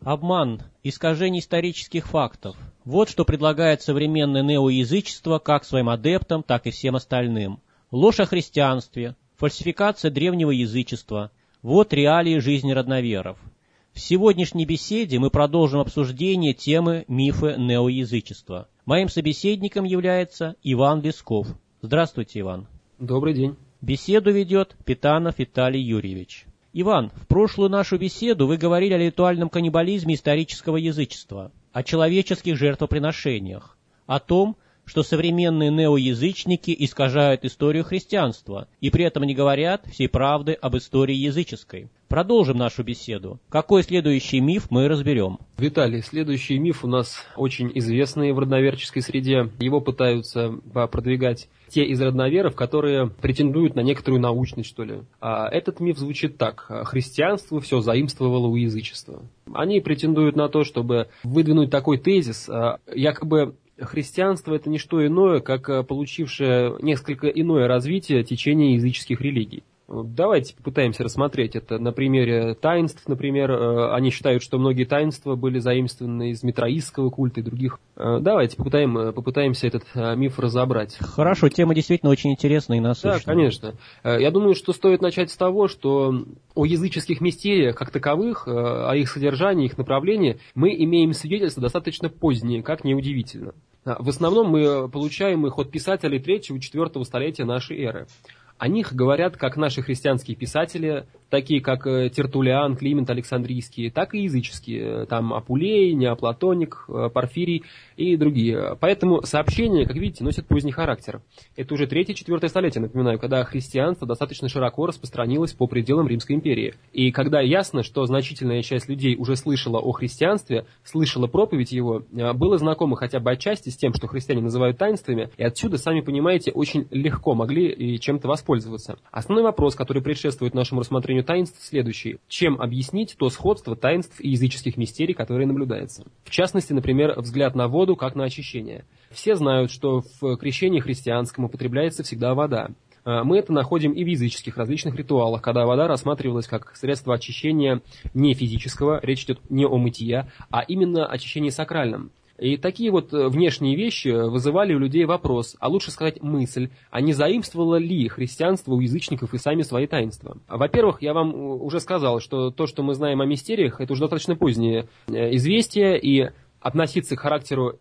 Обман, искажение исторических фактов. Вот что предлагает современное неоязычество как своим адептам, так и всем остальным. Ложь о христианстве, фальсификация древнего язычества. Вот реалии жизни родноверов. В сегодняшней беседе мы продолжим обсуждение темы мифы неоязычества. Моим собеседником является Иван Лесков. Здравствуйте, Иван. Добрый день. Беседу ведет Питанов Виталий Юрьевич. Иван, в прошлую нашу беседу вы говорили о ритуальном каннибализме исторического язычества, о человеческих жертвоприношениях, о том, что современные неоязычники искажают историю христианства и при этом не говорят всей правды об истории языческой. Продолжим нашу беседу. Какой следующий миф мы разберем? Виталий, следующий миф у нас очень известный в родноверческой среде. Его пытаются продвигать те из родноверов, которые претендуют на некоторую научность, что ли. А этот миф звучит так. Христианство все заимствовало у язычества. Они претендуют на то, чтобы выдвинуть такой тезис, якобы христианство – это не что иное, как получившее несколько иное развитие течение языческих религий. Давайте попытаемся рассмотреть это на примере таинств. Например, они считают, что многие таинства были заимствованы из митраистского культа и других. Давайте попытаемся этот миф разобрать. Хорошо, тема действительно очень интересная и насыщенная. Да, конечно. Я думаю, что стоит начать с того, что о языческих мистериях как таковых, о их содержании, их направлении мы имеем свидетельства достаточно поздние, как неудивительно. В основном мы получаем их от писателей 3-4 столетия нашей эры. О них говорят как наши христианские писатели, такие как Тертуллиан, Климент Александрийский, так и языческие, там Апулей, Неоплатоник, Порфирий и другие. Поэтому сообщения, как видите, носят поздний характер. Это уже 3-4 столетие, напоминаю, когда христианство достаточно широко распространилось по пределам Римской империи. И когда ясно, что значительная часть людей уже слышала о христианстве, слышала проповедь его, было знакомо хотя бы отчасти с тем, что христиане называют таинствами, и отсюда, сами понимаете, очень легко могли и чем-то воспользоваться. Основной вопрос, который предшествует нашему рассмотрению таинств, следующий. Чем объяснить то сходство таинств и языческих мистерий, которые наблюдается? В частности, например, взгляд на воду как на очищение. Все знают, что в крещении христианском употребляется всегда вода. Мы это находим и в языческих различных ритуалах, когда вода рассматривалась как средство очищения не физического, речь идет не о мытье, а именно очищении сакральном. И такие вот внешние вещи вызывали у людей вопрос, а лучше сказать мысль, а не заимствовало ли христианство у язычников и сами свои таинства? Во-первых, я вам уже сказал, что то, что мы знаем о мистериях, это уже достаточно позднее известие, и относиться к характеру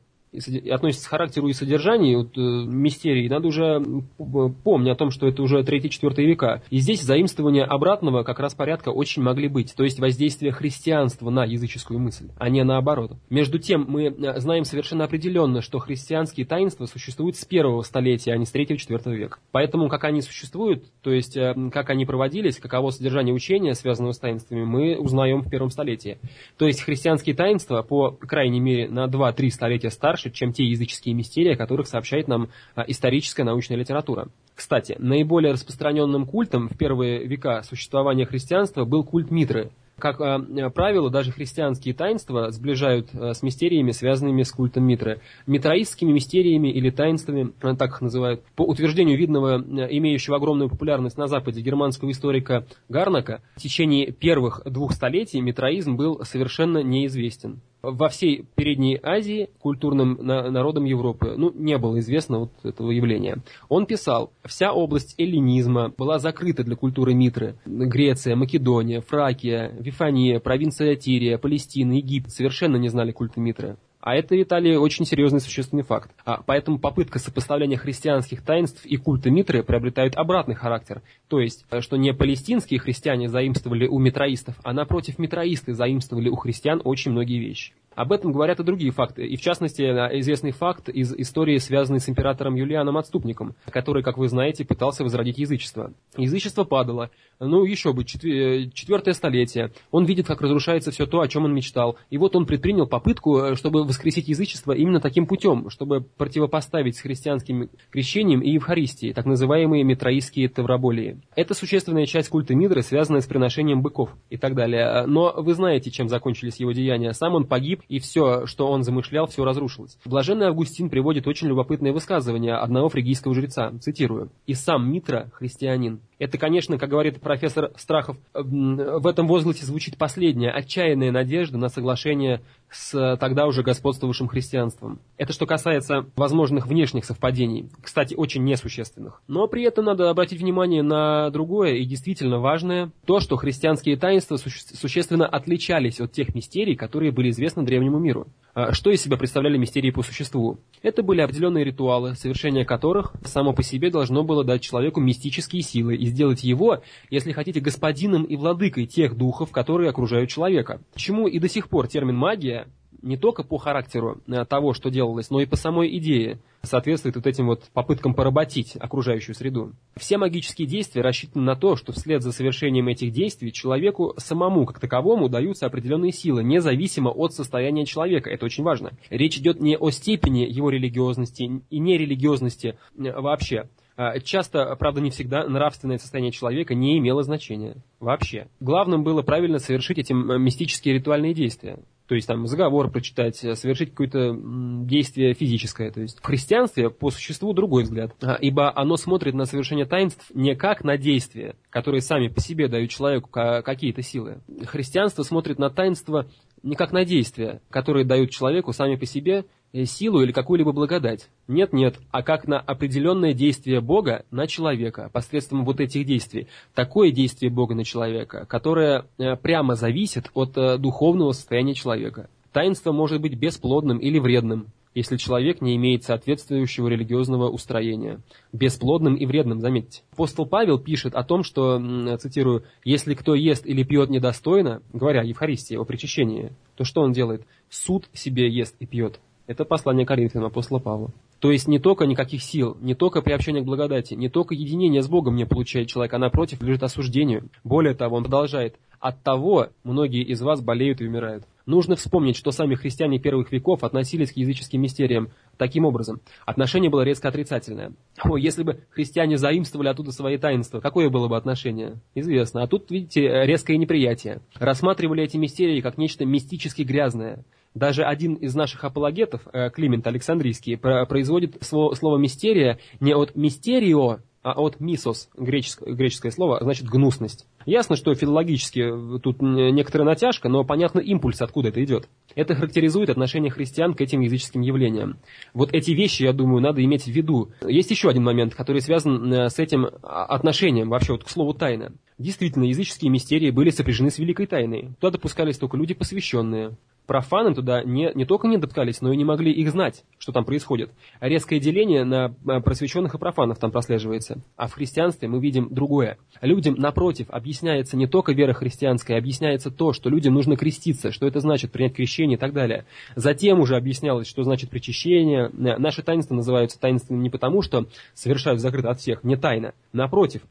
и содержанию мистерий, надо уже помнить о том, что это уже 3-4 века. И здесь заимствования обратного как раз порядка очень могли быть, то есть воздействие христианства на языческую мысль, а не наоборот. Между тем, мы знаем совершенно определенно, что христианские таинства существуют с 1 столетия, а не с 3-4 века. Поэтому, как они существуют, то есть как они проводились, каково содержание учения, связанного с таинствами, мы узнаем в 1 столетии. То есть христианские таинства, по крайней мере, на 2-3 столетия старше, чем те языческие мистерии, о которых сообщает нам историческая научная литература. Кстати, наиболее распространенным культом в первые века существования христианства был культ Митры. Как правило, даже христианские таинства сближают с мистериями, связанными с культом Митры. Митраистскими мистериями или таинствами, так их называют. По утверждению видного, имеющего огромную популярность на Западе германского историка Гарнака, в течение первых 2 столетий митраизм был совершенно неизвестен. Во всей Передней Азии культурным народам Европы не было известно вот этого явления. Он писал, вся область эллинизма была закрыта для культуры Митры. Греция, Македония, Фракия, Вифания, провинция Тирия, Палестина, Египет совершенно не знали культа Митры. А это, Виталий, очень серьезный существенный факт. Поэтому попытка сопоставления христианских таинств и культа Митры приобретает обратный характер. То есть, что не палестинские христиане заимствовали у митраистов, а напротив митраисты заимствовали у христиан очень многие вещи. Об этом говорят и другие факты. И в частности, известный факт из истории, связанный с императором Юлианом Отступником, который, как вы знаете, пытался возродить язычество. Язычество падало. Еще бы, 4 столетие. Он видит, как разрушается все то, о чем он мечтал. И вот он предпринял попытку, чтобы воскресить язычество именно таким путем, чтобы противопоставить с христианским крещением и Евхаристией, так называемые митраистские тавроболии. Это существенная часть культа Митры, связанная с приношением быков и так далее. Но вы знаете, чем закончились его деяния. Сам он погиб, и все, что он замышлял, все разрушилось. Блаженный Августин приводит очень любопытное высказывание одного фригийского жреца. Цитирую. «И сам Митра – христианин». Это, конечно, как говорит профессор Страхов, в этом возгласе звучит последняя, отчаянная надежда на соглашение с тогда уже господствовавшим христианством. Это что касается возможных внешних совпадений, кстати, очень несущественных. Но при этом надо обратить внимание на другое и действительно важное, то, что христианские таинства существенно отличались от тех мистерий, которые были известны древнему миру. Что из себя представляли мистерии по существу? Это были определенные ритуалы, совершение которых само по себе должно было дать человеку мистические силы и сделать его, если хотите, господином и владыкой тех духов, которые окружают человека. Почему и до сих пор термин «магия» не только по характеру того, что делалось, но и по самой идее соответствует вот этим вот попыткам поработить окружающую среду. Все магические действия рассчитаны на то, что вслед за совершением этих действий человеку самому как таковому даются определенные силы, независимо от состояния человека. Это очень важно. Речь идет не о степени его религиозности и нерелигиозности вообще. Часто, правда, не всегда нравственное состояние человека не имело значения вообще. Главным было правильно совершить эти мистические ритуальные действия. То есть там заговор прочитать, совершить какое-то действие физическое. То есть в христианстве по существу другой взгляд, ибо оно смотрит на совершение таинств не как на действия, которые сами по себе дают человеку какие-то силы. Христианство смотрит на таинства не как на действия, которые дают человеку сами по себе силу или какую-либо благодать. Нет, а как на определенное действие Бога на человека, посредством вот этих действий. Такое действие Бога на человека, которое прямо зависит от духовного состояния человека. Таинство может быть бесплодным или вредным, если человек не имеет соответствующего религиозного устроения. Бесплодным и вредным, заметьте. Апостол Павел пишет о том, что, цитирую, «если кто ест или пьет недостойно», говоря о Евхаристии, о причащении, то что он делает? Суд себе ест и пьет. Это послание Коринфянам апостола Павла. То есть не только никаких сил, не только приобщение к благодати, не только единение с Богом не получает человек, а напротив лежит осуждению. Более того, он продолжает. Оттого многие из вас болеют и умирают. Нужно вспомнить, что сами христиане первых веков относились к языческим мистериям таким образом. Отношение было резко отрицательное. Если бы христиане заимствовали оттуда свои таинства, какое было бы отношение? Известно. А тут, видите, резкое неприятие. Рассматривали эти мистерии как нечто мистически грязное. Даже один из наших апологетов, Климент Александрийский, производит слово «мистерия» не от «мистерио», а от «мисос», греческое слово, значит «гнусность». Ясно, что филологически тут некоторая натяжка, но понятно импульс, откуда это идет. Это характеризует отношение христиан к этим языческим явлениям. Вот эти вещи, я думаю, надо иметь в виду. Есть еще один момент, который связан с этим отношением, вообще вот к слову «тайна». Действительно, языческие мистерии были сопряжены с великой тайной. Туда допускались только люди посвященные. Профаны туда не только не допускались, но и не могли их знать, что там происходит. Резкое деление на просвещенных и профанов там прослеживается. А в христианстве мы видим другое. Людям, напротив, объясняется не только вера христианская, объясняется то, что людям нужно креститься, что это значит принять крещение и так далее. Затем уже объяснялось, что значит причащение. Наши таинства называются таинствами не потому, что совершают закрыто от всех, не тайно. Напротив.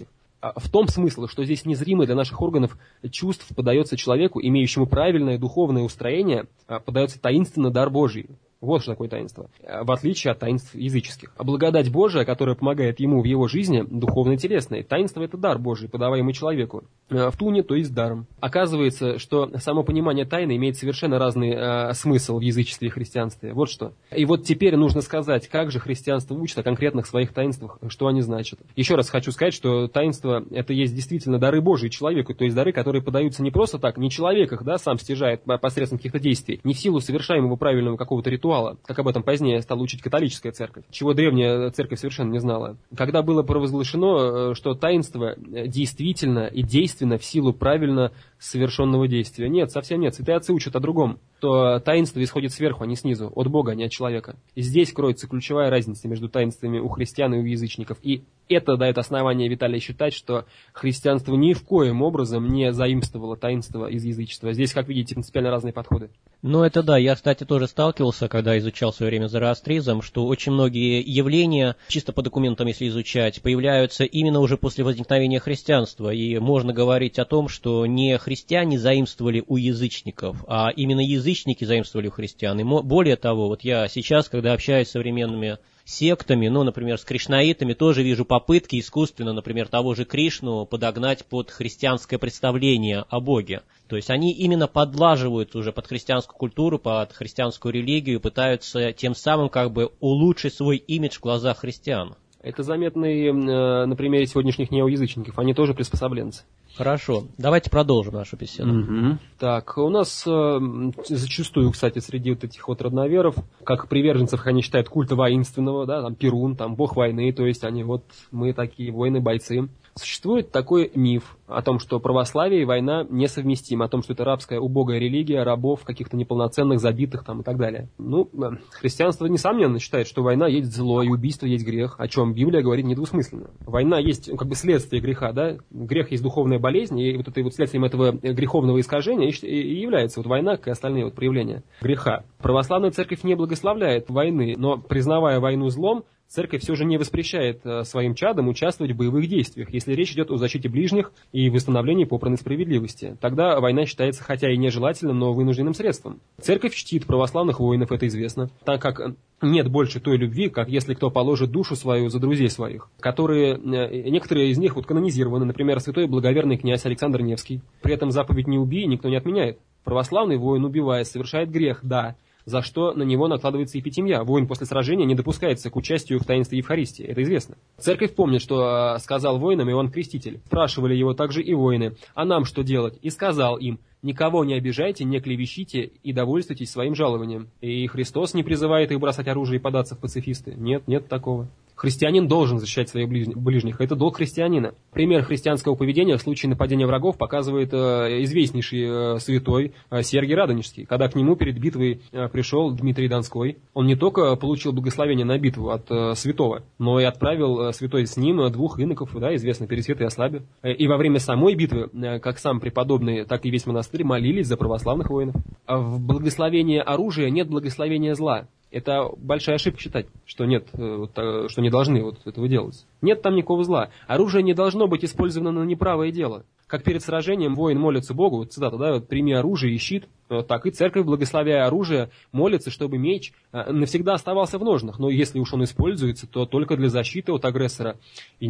В том смысле, что здесь незримо для наших органов чувств подается человеку, имеющему правильное духовное устроение, подается таинственный дар Божий. Вот что такое таинство. В отличие от таинств языческих. А благодать Божия, которая помогает ему в его жизни, духовно-телесной. Таинство – это дар Божий, подаваемый человеку. В туне, то есть даром. Оказывается, что само понимание тайны имеет совершенно разный смысл в язычестве и христианстве. Вот что. И вот теперь нужно сказать, как же христианство учит о конкретных своих таинствах, что они значат. Еще раз хочу сказать, что таинство – это есть действительно дары Божии человеку, то есть дары, которые подаются не просто так, не человек их, сам стяжает посредством каких-то действий, не в силу совершаемого правильного какого-то ритуала, как об этом позднее стала учить католическая церковь, чего древняя церковь совершенно не знала. Когда было провозглашено, что таинство действительно и действенно в силу правильно совершенного действия. Нет, совсем нет. Святые отцы учат о другом. То таинство исходит сверху, а не снизу, от Бога, а не от человека. И здесь кроется ключевая разница между таинствами у христиан и у язычников. И это дает основание Виталия считать, что христианство ни в коем образом не заимствовало таинство из язычества. Здесь, как видите, принципиально разные подходы. Ну, это да. Я, кстати, тоже сталкивался, когда изучал в свое время зороастризм, что очень многие явления, чисто по документам, если изучать, появляются именно уже после возникновения христианства. И можно говорить о том, что не христиане заимствовали у язычников, а именно язычники заимствовали у христиан. И более того, вот я сейчас, когда общаюсь с современными сектами, например, с кришнаитами, тоже вижу попытки искусственно, например, того же Кришну подогнать под христианское представление о Боге. То есть они именно подлаживают уже под христианскую культуру, под христианскую религию, пытаются тем самым как бы улучшить свой имидж в глазах христиан. Это заметно и на примере сегодняшних неоязычников. Они тоже приспособленцы. Хорошо. Давайте продолжим нашу беседу. Угу. Так, у нас зачастую, кстати, среди вот этих вот родноверов, как приверженцев, они считают культа воинственного, да, там Перун, там бог войны, то есть они вот, мы такие воины-бойцы. Существует такой миф о том, что православие и война несовместимы, о том, что это рабская убогая религия, рабов, каких-то неполноценных, забитых там и так далее. Ну, христианство, несомненно, считает, что война есть зло и убийство есть грех, о чем Библия говорит недвусмысленно. Война есть как бы следствие греха, да, грех есть духовная болезнь, и вот это вот следствием этого греховного искажения и является вот война, как и остальные вот проявления греха. Православная церковь не благословляет войны, но признавая войну злом, церковь все же не воспрещает своим чадам участвовать в боевых действиях, если речь идет о защите ближних и восстановлении попранной справедливости. Тогда война считается хотя и нежелательным, но вынужденным средством. Церковь чтит православных воинов, это известно, так как нет больше той любви, как если кто положит душу свою за друзей своих, которые, некоторые из них вот канонизированы, например, святой благоверный князь Александр Невский. При этом заповедь «не убий» никто не отменяет. Православный воин, убивая, совершает грех, да, за что на него накладывается епитемья. Воин после сражения не допускается к участию в таинстве Евхаристии. Это известно. Церковь помнит, что сказал воинам Иоанн Креститель. Спрашивали его также и воины: а нам что делать? И сказал им: никого не обижайте, не клевещите и довольствуйтесь своим жалованием. И Христос не призывает их бросать оружие и податься в пацифисты. Нет, нет такого. Христианин должен защищать своих ближних. Это долг христианина. Пример христианского поведения в случае нападения врагов показывает известнейший святой Сергий Радонежский. Когда к нему перед битвой пришел Дмитрий Донской, он не только получил благословение на битву от святого, но и отправил святой с ним 2 иноков, да, известных Пересвет и Ослабе. И во время самой битвы, как сам преподобный, так и весь монастырь молились за православных воинов. В благословении оружия нет благословения зла. Это большая ошибка считать, что нет, что не должны вот этого делать. Нет там никакого зла. Оружие не должно быть использовано на неправое дело. Как перед сражением воин молится Богу, цитата, да, прими оружие и щит, так и церковь, благословляя оружие, молится, чтобы меч навсегда оставался в ножнах. Но если уж он используется, то только для защиты от агрессора и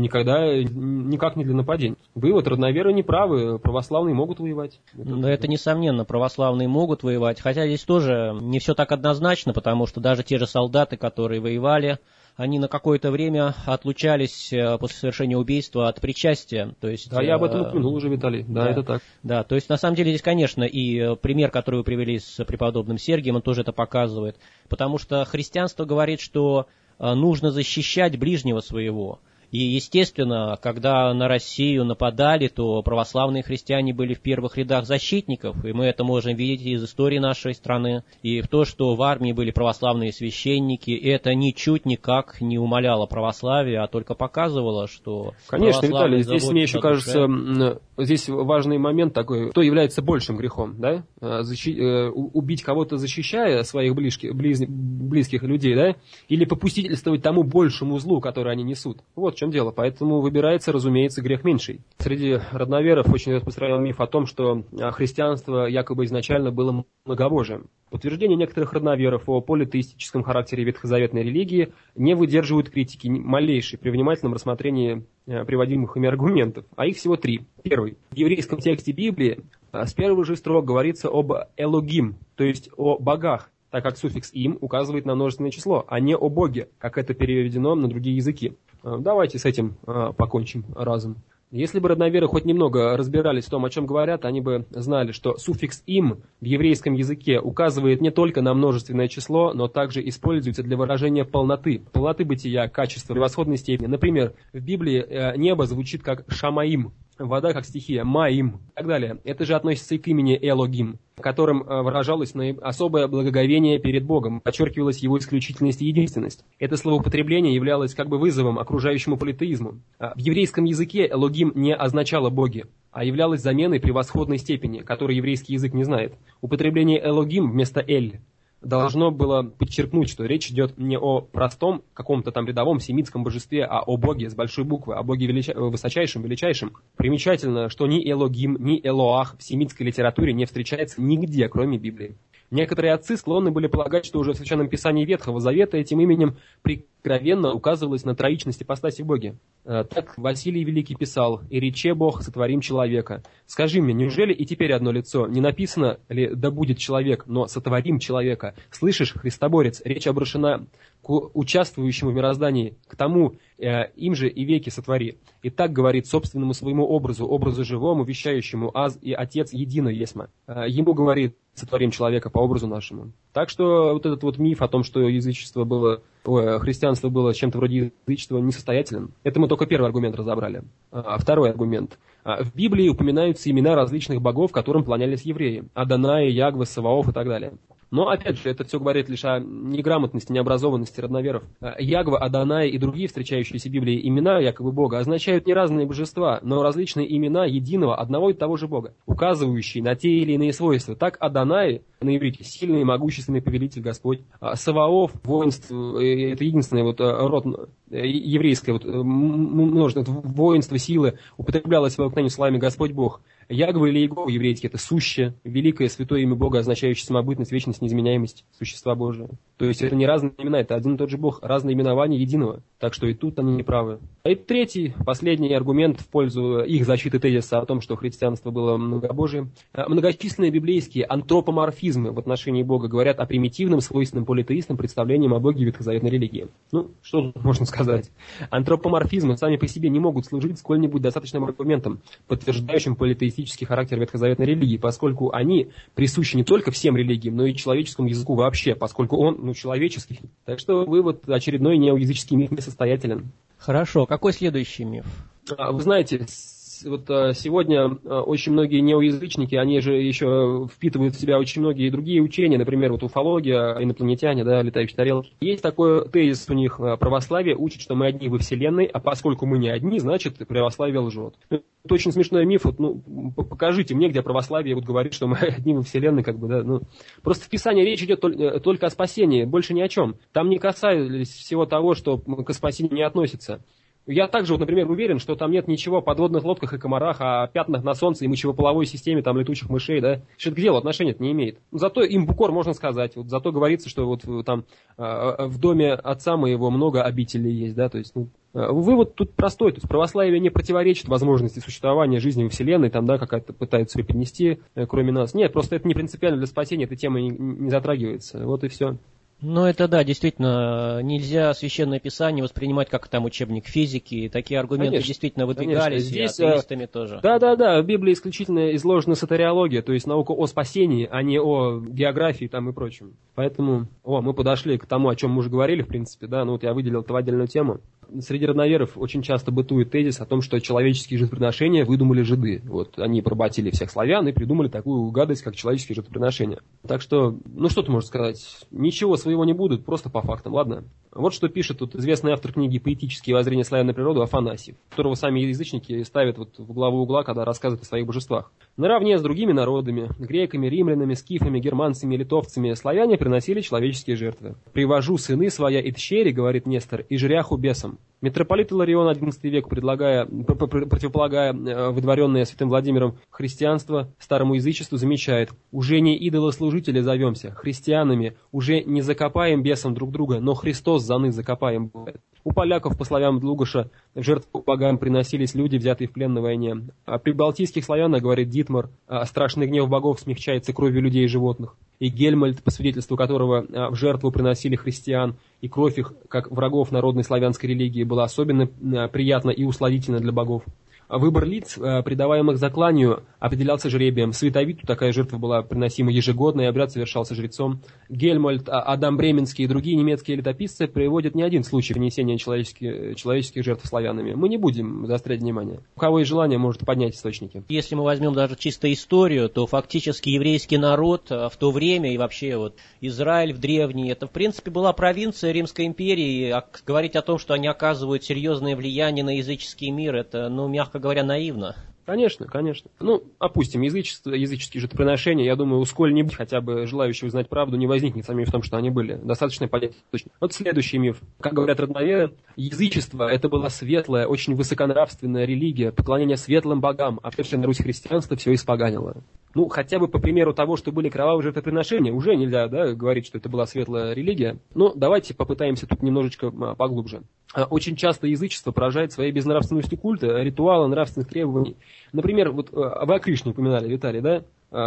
никак не для нападения. Вывод: родноверы не правы, православные могут воевать. Но это несомненно, православные могут воевать, хотя здесь тоже не все так однозначно, потому что даже те же солдаты, которые воевали, они на какое-то время отлучались после совершения убийства от причастия. То есть, да, я об этом упомянул уже, Виталий. Да, это так. Да, то есть на самом деле здесь, конечно, и пример, который вы привели с преподобным Сергием, он тоже это показывает. Потому что христианство говорит, что нужно защищать ближнего своего. И, естественно, когда на Россию нападали, то православные христиане были в первых рядах защитников, и мы это можем видеть из истории нашей страны. И в то, что в армии были православные священники, это ничуть никак не умаляло православие, а только показывало, что... Конечно, Виталий, здесь мне еще кажется, здесь важный момент такой, кто является большим грехом, да? Убить кого-то, защищая своих близких людей, да? Или попустительствовать тому большему злу, который они несут. Вот в чем дело. Поэтому выбирается, разумеется, грех меньший. Среди родноверов очень распространен миф о том, что христианство якобы изначально было многобожием. Утверждения некоторых родноверов о политеистическом характере ветхозаветной религии не выдерживают критики малейшей при внимательном рассмотрении приводимых ими аргументов. А их всего 3. Первый. В еврейском тексте Библии с первых же строк говорится об Элогим, то есть о богах, так как суффикс «им» указывает на множественное число, а не о Боге, как это переведено на другие языки. Давайте с этим покончим разом. Если бы родноверы хоть немного разбирались в том, о чем говорят, они бы знали, что суффикс «им» в еврейском языке указывает не только на множественное число, но также используется для выражения полноты бытия, качества, превосходной степени. Например, в Библии небо звучит как «шамаим», вода как стихия «маим» и так далее. Это же относится и к имени Элогим, которым выражалось особое благоговение перед Богом, подчеркивалась его исключительность и единственность. Это словоупотребление являлось как бы вызовом окружающему политеизму. В еврейском языке Элогим не означало «боги», а являлось заменой превосходной степени, которой еврейский язык не знает. Употребление Элогим вместо Эль должно было подчеркнуть, что речь идет не о простом каком-то там рядовом семитском божестве, а о Боге с большой буквы, о Боге высочайшем, величайшем. Примечательно, что ни Элогим, ни Элоах в семитской литературе не встречается нигде, кроме Библии. Некоторые отцы склонны были полагать, что уже в Священном Писании Ветхого Завета этим именем прикровенно указывалось на троичность ипостаси в Боге. Так Василий Великий писал: «И рече Бог, сотворим человека». Скажи мне, неужели и теперь одно лицо? Не написано ли «да будет человек», но «сотворим человека»? Слышишь, Христоборец, речь обращена к участвующему в мироздании, к тому, им же и веки сотвори. И так говорит собственному своему образу живому, вещающему, аз и Отец едино есма. Ему говорит: сотворим человека по образу нашему. Так что вот этот вот миф о том, что христианство было чем-то вроде язычества, несостоятелен. Это мы только первый аргумент разобрали. Второй аргумент. В Библии упоминаются имена различных богов, которым поклонялись евреи. Адонай, Ягва, Саваоф и так далее. Но, опять же, это все говорит лишь о неграмотности, необразованности родноверов. Ягва, Адонай и другие встречающиеся в Библии имена якобы Бога означают не разные божества, но различные имена единого, одного и того же Бога, указывающие на те или иные свойства. Так Адонай на иврите — сильный, могущественный повелитель Господь. Саваоф — воинство, это единственный вот род еврейское, множество, воинство, силы, употреблялось в обыкновении словами Господь Бог. Ягва или Иегова еврейский — это сущее, великое святое имя Бога, означающее самобытность, вечность, неизменяемость существа Божия. То есть это не разные имена, это один и тот же Бог, разные именования единого. Так что и тут они не правы. И третий, последний аргумент в пользу их защиты тезиса о том, что христианство было многобожием. Многочисленные библейские антропоморфизмы в отношении Бога говорят о примитивном, свойственном политеистском представлении о Боге ветхозаветной религии. Ну, что можно сказать? Антропоморфизмы сами по себе не могут служить сколь-нибудь достаточным аргументом, подтверждающим политеистический характер ветхозаветной религии, поскольку они присущи не только всем религиям, но и человеческому языку вообще, поскольку он, человеческий. Так что вывод очередной неоязыческий миф несостоятелен. Хорошо, какой следующий миф? Вы знаете, сегодня очень многие неоязычники, они же еще впитывают в себя очень многие другие учения, например, уфология, инопланетяне, летающие тарелки. Есть такой тезис у них: православие учит, что мы одни во Вселенной, а поскольку мы не одни, значит, православие лжет. Это очень смешной миф. Покажите мне, где православие говорит, что мы одни во Вселенной, Просто в Писании речь идет только о спасении, больше ни о чем. Там не касались всего того, что к спасению не относится. Я также, например, уверен, что там нет ничего о подводных лодках и комарах, о пятнах на солнце и мочевополовой системе, летучих мышей, Что это к делу отношения-то не имеет. Зато им в укор можно сказать. Зато говорится, что там в доме отца моего много обителей есть, То есть, вывод тут простой. То есть православие не противоречит возможности существования жизни во Вселенной, какая-то пытаются преподнести, кроме нас. Нет, просто это не принципиально для спасения, эта тема не затрагивается. Вот и все. Это действительно, нельзя Священное Писание воспринимать как учебник физики. Такие аргументы действительно выдвигались, здесь, и атеистами тоже. Да, в Библии исключительно изложена сатериология, то есть наука о спасении, а не о географии и прочем. Поэтому, мы подошли к тому, о чем мы уже говорили, в принципе, я выделил это в отдельную тему. Среди родноверов очень часто бытует тезис о том, что человеческие жертвоприношения выдумали жиды. Они поработили всех славян и придумали такую гадость, как человеческие жертвоприношения. Так что, что ты можешь сказать? Ничего своего не будут, просто по фактам, ладно? Вот что пишет тут известный автор книги «Поэтические воззрения славян на природу» Афанасьев, которого сами язычники ставят в главу угла, когда рассказывают о своих божествах. Наравне с другими народами, греками, римлянами, скифами, германцами, литовцами, славяне приносили человеческие жертвы. «Привожу сыны своя и тщери, — говорит Нестор, — и жряху бесам». Митрополит Иларион XI век, противополагая выдворенное святым Владимиром христианство старому язычеству, замечает: «Уже не идолослужители зовемся, христианами, уже не закопаем бесом друг друга, но Христос заны закопаем». У поляков, по словам Длугаша, в жертву богам приносились люди, взятые в плен на войне. А при балтийских славянах, говорит Дитмар, страшный гнев богов смягчается кровью людей и животных. И Гельмольд, по свидетельству которого в жертву приносили христиан, и кровь их, как врагов народной славянской религии, была особенно приятна и усладительна для богов. Выбор лиц, предаваемых закланию, определялся жребием. Световиту такая жертва была приносима ежегодно, и обряд совершался жрецом. Гельмольд, Адам Бременский и другие немецкие летописцы приводят не один случай внесения человеческих жертв славянами. Мы не будем заострять внимание. У кого есть желание, может поднять источники. Если мы возьмем даже чисто историю, то фактически еврейский народ в то время и вообще Израиль в древние, это в принципе была провинция Римской империи. Говорить о том, что они оказывают серьезное влияние на языческий мир, это, мягко говоря, наивно. Конечно. Опустим языческие жертвоприношения. Я думаю, у сколь-нибудь хотя бы желающих знать правду не возникнет сомнений в том, что они были. Достаточно понять точно. Вот следующий миф. Как говорят родноверы, язычество — это была светлая, очень высоконравственная религия, поклонение светлым богам, а пришедшее на Русь христианство все испоганило. Ну, хотя бы по примеру того, что были кровавые жертвоприношения, уже нельзя, да, говорить, что это была светлая религия. Но давайте попытаемся тут немножечко поглубже. Очень часто язычество поражает своей безнравственностью культа, ритуала, нравственных требований. Например, вот вы о Кришне упоминали, Виталий, да?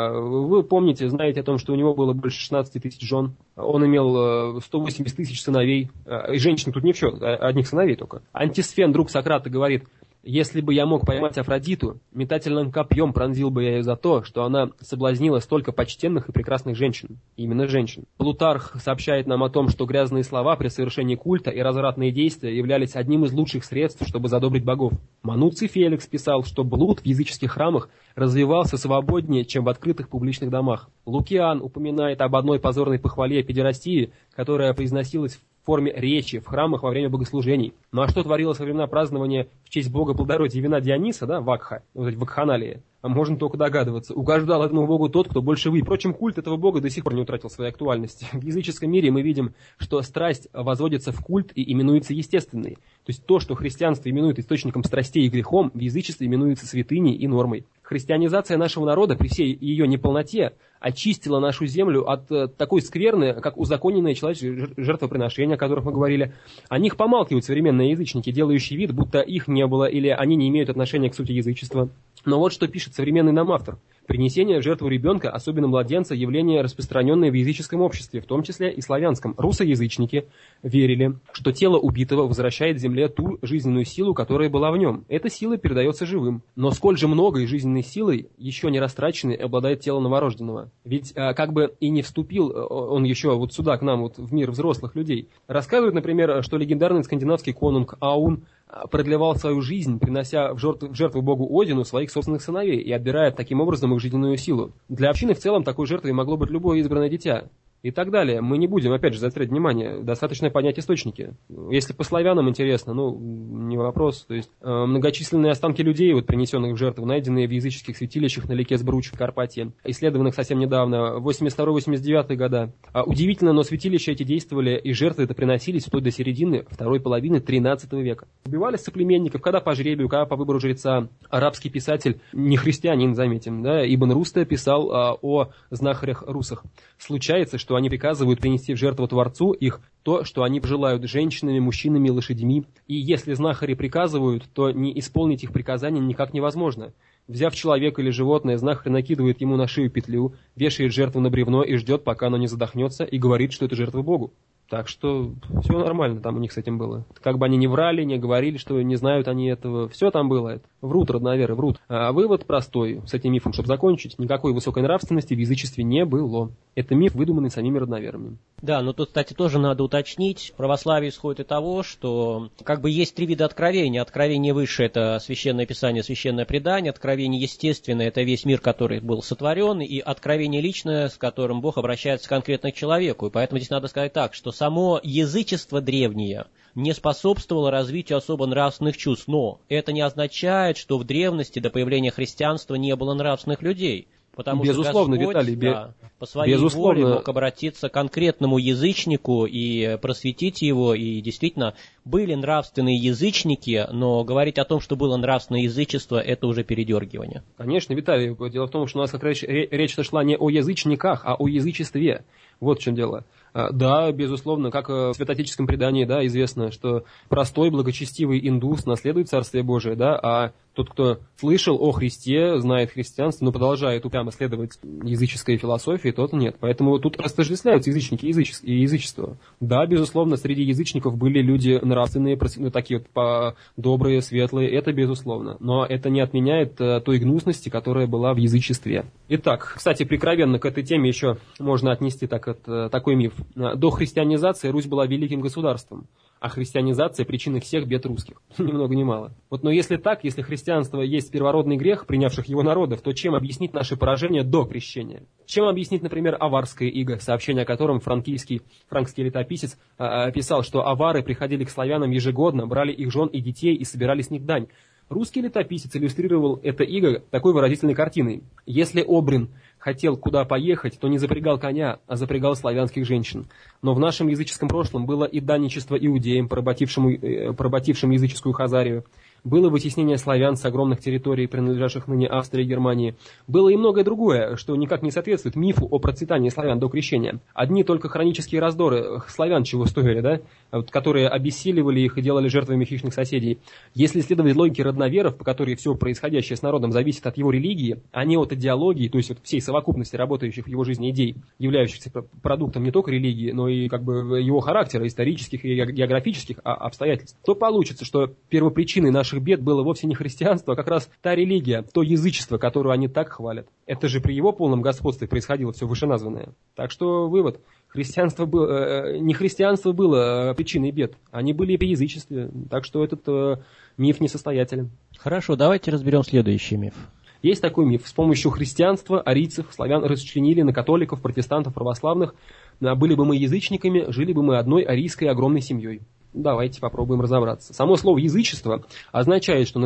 Вы помните, знаете о том, что у него было больше 16 тысяч жен, он имел 180 тысяч сыновей, и женщин тут не в счет, одних сыновей только. Антисфен, друг Сократа, говорит: если бы я мог поймать Афродиту, метательным копьем пронзил бы я ее за то, что она соблазнила столько почтенных и прекрасных женщин. Именно женщин. Плутарх сообщает нам о том, что грязные слова при совершении культа и развратные действия являлись одним из лучших средств, чтобы задобрить богов. Мануций Феликс писал, что блуд в языческих храмах развивался свободнее, чем в открытых публичных домах. Лукиан упоминает об одной позорной похвале педерастии, которая произносилась в форме речи в храмах во время богослужений. Ну а что творилось во времена празднования в честь бога плодородия вина Диониса, да, Вакха, вот эти вакханалии? Можно только догадываться. Угождал этому богу тот, кто больше вы. Впрочем, культ этого бога до сих пор не утратил своей актуальности. В языческом мире мы видим, что страсть возводится в культ и именуется естественной. То есть то, что христианство именует источником страстей и грехом, в язычестве именуется святыней и нормой. Христианизация нашего народа при всей ее неполноте очистила нашу землю от такой скверны, как узаконенные человеческие жертвоприношения, о которых мы говорили. О них помалкивают современные язычники, делающие вид, будто их не было или они не имеют отношения к сути язычества. Но вот что пишет современный нам автор. Принесение в жертву ребенка, особенно младенца, явление, распространенное в языческом обществе, в том числе и славянском. Русоязычники верили, что тело убитого возвращает земле ту жизненную силу, которая была в нем. Эта сила передается живым. Но сколь же многой жизненной силой, еще не растраченной, обладает тело новорожденного? Ведь как бы и не вступил он еще вот сюда, к нам, вот в мир взрослых людей. Рассказывают, например, что легендарный скандинавский конунг Аун продлевал свою жизнь, принося в жертву богу Одину своих собственных сыновей и отбирая таким образом их жизненную силу. Для общины в целом такой жертвой могло быть любое избранное дитя. И так далее. Мы не будем, опять же, заострять внимание. Достаточно понять источники. Если по славянам интересно, ну, не вопрос. То есть, многочисленные останки людей, вот, принесенных в жертву, найденные в языческих святилищах на реке Сбруч в Карпатии, исследованных совсем недавно, 82-89 года. Удивительно, но святилища эти действовали, и жертвы это приносились вплоть до середины второй половины 13 века. Убивали соплеменников, когда по жребию, когда по выбору жреца. Арабский писатель, не христианин, заметим, да, Ибн Руста писал о знахарях-русах. Случается, что они приказывают принести в жертву Творцу их то, что они пожелают женщинами, мужчинами, лошадьми. И если знахари приказывают, то не исполнить их приказания никак невозможно. Взяв человека или животное, знахарь накидывает ему на шею петлю, вешает жертву на бревно и ждет, пока оно не задохнется, и говорит, что это жертва Богу. Так что все нормально там у них с этим было. Как бы они ни врали, не говорили, что не знают они этого. Все там было. Врут, родноверы, врут. А вывод простой с этим мифом, чтобы закончить. Никакой высокой нравственности в язычестве не было. Это миф, выдуманный самими родноверами. Да, но тут, кстати, тоже надо уточнить. Православие исходит из того, что как бы есть три вида откровения. Откровение высшее – это священное писание, священное предание. Откровение естественное – это весь мир, который был сотворен. И откровение личное, с которым Бог обращается конкретно к человеку. И поэтому здесь надо сказать так, что само язычество древнее не способствовало развитию особо нравственных чувств. Но это не означает, что в древности до появления христианства не было нравственных людей. Потому безусловно, что Господь, Виталий, по своей воле мог обратиться к конкретному язычнику и просветить его. И действительно, были нравственные язычники, но говорить о том, что было нравственное язычество, это уже передергивание. Конечно, Виталий, дело в том, что у нас как раз речь шла не о язычниках, а о язычестве. Вот в чем дело. Да, безусловно, как в святоотеческом предании, да, известно, что простой благочестивый индус наследует Царствие Божие, да, а тот, кто слышал о Христе, знает христианство, но продолжает упрямо следовать языческой философии, тот нет. Поэтому тут растождествляются язычники и язычество. Да, безусловно, среди язычников были люди нравственные, такие вот добрые, светлые, это безусловно. Но это не отменяет той гнусности, которая была в язычестве. Итак, кстати, прикровенно к этой теме еще можно отнести такой миф. До христианизации Русь была великим государством, а христианизация – причиной всех бед русских. Ни много ни мало. Вот, но если так, если христианство есть первородный грех, принявших его народов, то чем объяснить наше поражение до крещения? Чем объяснить, например, аварское иго, сообщение о котором франкский летописец писал, что авары приходили к славянам ежегодно, брали их жен и детей и собирали с них дань. Русский летописец иллюстрировал это иго такой выразительной картиной. Если Обрин хотел куда поехать, то не запрягал коня, а запрягал славянских женщин. Но в нашем языческом прошлом было и данничество иудеям, поработившим языческую Хазарию. Было вытеснение славян с огромных территорий, принадлежавших ныне Австрии и Германии. Было и многое другое, что никак не соответствует мифу о процветании славян до крещения. Одни только хронические раздоры славян чего стоили, да? Которые обессиливали их и делали жертвами хищных соседей. Если следовать логике родноверов, по которой все происходящее с народом зависит от его религии, а не от идеологии, то есть от всей совокупности работающих в его жизни идей, являющихся продуктом не только религии, но и как бы его характера, исторических и географических обстоятельств, то получится, что первопричиной наших бед было вовсе не христианство, а как раз та религия, то язычество, которое они так хвалят. Это же при его полном господстве происходило все вышеназванное. Так что вывод. Не христианство было причиной бед, они были при язычестве. Так что этот миф несостоятелен. Хорошо, давайте разберем следующий миф. Есть такой миф. С помощью христианства, арийцев, славян расчленили на католиков, протестантов, православных. Были бы мы язычниками, жили бы мы одной арийской огромной семьей. Давайте попробуем разобраться. Само слово «язычество» означает, что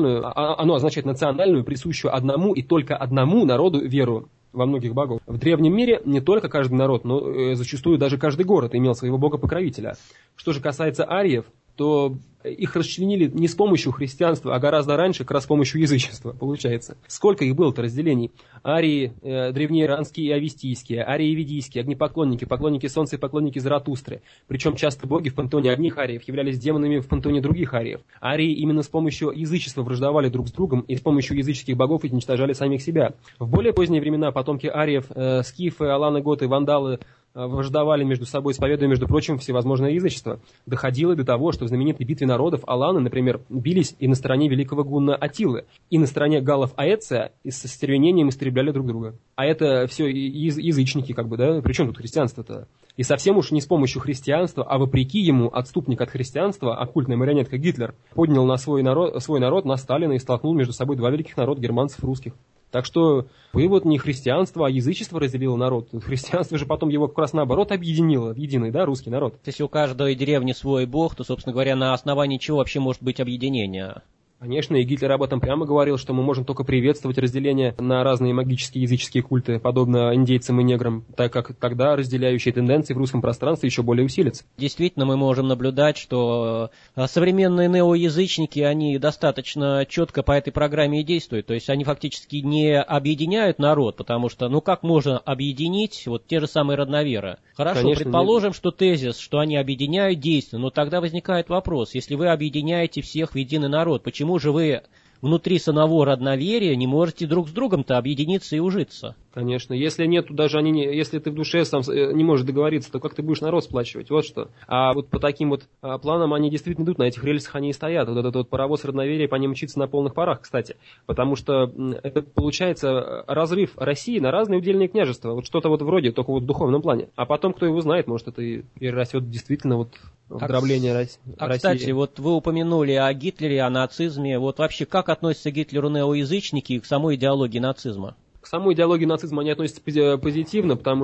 оно означает национальную, присущую одному и только одному народу веру во многих богов. В древнем мире не только каждый народ, но зачастую даже каждый город имел своего бога-покровителя. Что же касается ариев, то их расчленили не с помощью христианства, а гораздо раньше, как раз с помощью язычества, получается. Сколько их было-то разделений? Арии древнеиранские и авестийские, арии ведийские, огнепоклонники, поклонники солнца и поклонники Заратустры. Причем часто боги в пантеоне одних ариев являлись демонами в пантеоне других ариев. Арии именно с помощью язычества враждовали друг с другом и с помощью языческих богов уничтожали самих себя. В более поздние времена потомки ариев, скифы, аланы, готы, вандалы, враждовали между собой, исповедуя, между прочим, всевозможное язычество. Доходило до того, что в знаменитой битве народов аланы, например, бились и на стороне великого гунна Атилы, и на стороне галлов Аэция, и со стервенением истребляли друг друга. А это все язычники, как бы, да? Причем тут христианство-то? И совсем уж не с помощью христианства, а вопреки ему, отступник от христианства, оккультная марионетка Гитлер, поднял на свой народ, на Сталина и столкнул между собой два великих народа, германцев и русских. Так что вывод не христианство, а язычество разделило народ. Христианство же потом его как раз наоборот объединило в единый, да, русский народ. Если у каждой деревни свой бог, то, собственно говоря, на основании чего вообще может быть объединение? Конечно, и Гитлер об этом прямо говорил, что мы можем только приветствовать разделение на разные магические языческие культы, подобно индейцам и неграм, так как тогда разделяющие тенденции в русском пространстве еще более усилятся. Действительно, мы можем наблюдать, что современные неоязычники, они достаточно четко по этой программе и действуют. То есть они фактически не объединяют народ, потому что, как можно объединить вот те же самые родноверы? Хорошо, конечно, предположим, что тезис, что они объединяют, действует, но тогда возникает вопрос, если вы объединяете всех в единый народ, почему же вы внутри самого родноверия не можете друг с другом-то объединиться и ужиться? Конечно, если нету даже если ты в душе сам не можешь договориться, то как ты будешь народ сплачивать? Вот что. А вот по таким вот планам они действительно идут, на этих рельсах они и стоят. Вот этот вот паровоз родноверия по ним мчится на полных парах, кстати. Потому что это получается разрыв России на разные удельные княжества. Вот что-то вот вроде, только вот в духовном плане. А потом, кто его знает, может это и растет действительно вот в дробление России. Кстати, вот вы упомянули о Гитлере, о нацизме. Вот вообще как относятся к Гитлеру неоязычники и к самой идеологии нацизма? К самой идеологии нацизма они относятся позитивно, потому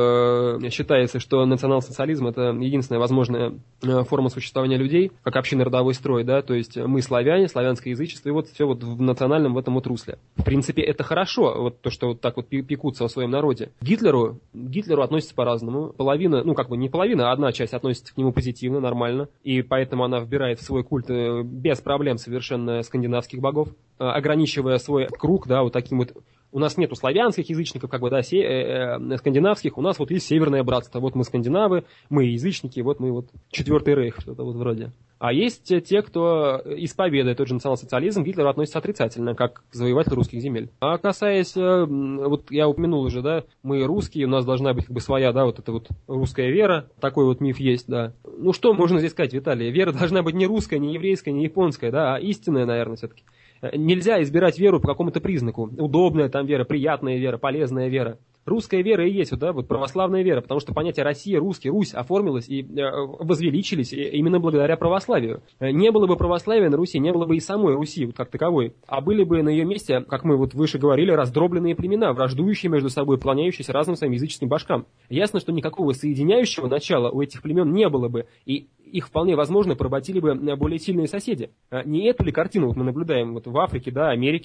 что считается, что национал-социализм – это единственная возможная форма существования людей, как общинно-родовой строй, да, то есть мы славяне, славянское язычество, и вот все вот в национальном в этом вот русле. В принципе, это хорошо, вот то, что вот так вот пекутся о своем народе. Гитлеру относятся по-разному. Половина, не половина, а одна часть относится к нему позитивно, нормально, и поэтому она вбирает в свой культ без проблем совершенно скандинавских богов, ограничивая свой круг, да, вот таким вот. У нас нету славянских язычников, скандинавских, у нас вот есть северное братство. Вот мы скандинавы, мы язычники, вот мы вот четвертый рейх, что-то вот вроде. А есть те, кто исповедует тот же национал-социализм, к Гитлеру относится отрицательно, как к завоевателю русских земель. А касаясь, вот я упомянул уже, да, мы русские, у нас должна быть как бы своя, да, вот эта вот русская вера, такой вот миф есть, да. Ну что можно здесь сказать, Виталий? Вера должна быть не русская, не еврейская, не японская, да, а истинная, наверное, все-таки. Нельзя избирать веру по какому-то признаку. Удобная там вера, приятная вера, полезная вера. Русская вера и есть вот православная вера, потому что понятие Россия, русский, Русь оформилось и возвеличились именно благодаря православию. Не было бы православия на Руси, не было бы и самой Руси вот как таковой. А были бы на ее месте, как мы вот выше говорили, раздробленные племена, враждующие между собой, поклоняющиеся разным своим языческим башкам. Ясно, что никакого соединяющего начала у этих племен не было бы, и их вполне возможно поработили бы более сильные соседи. Не эту ли картину вот мы наблюдаем вот в Африке, да, Америке?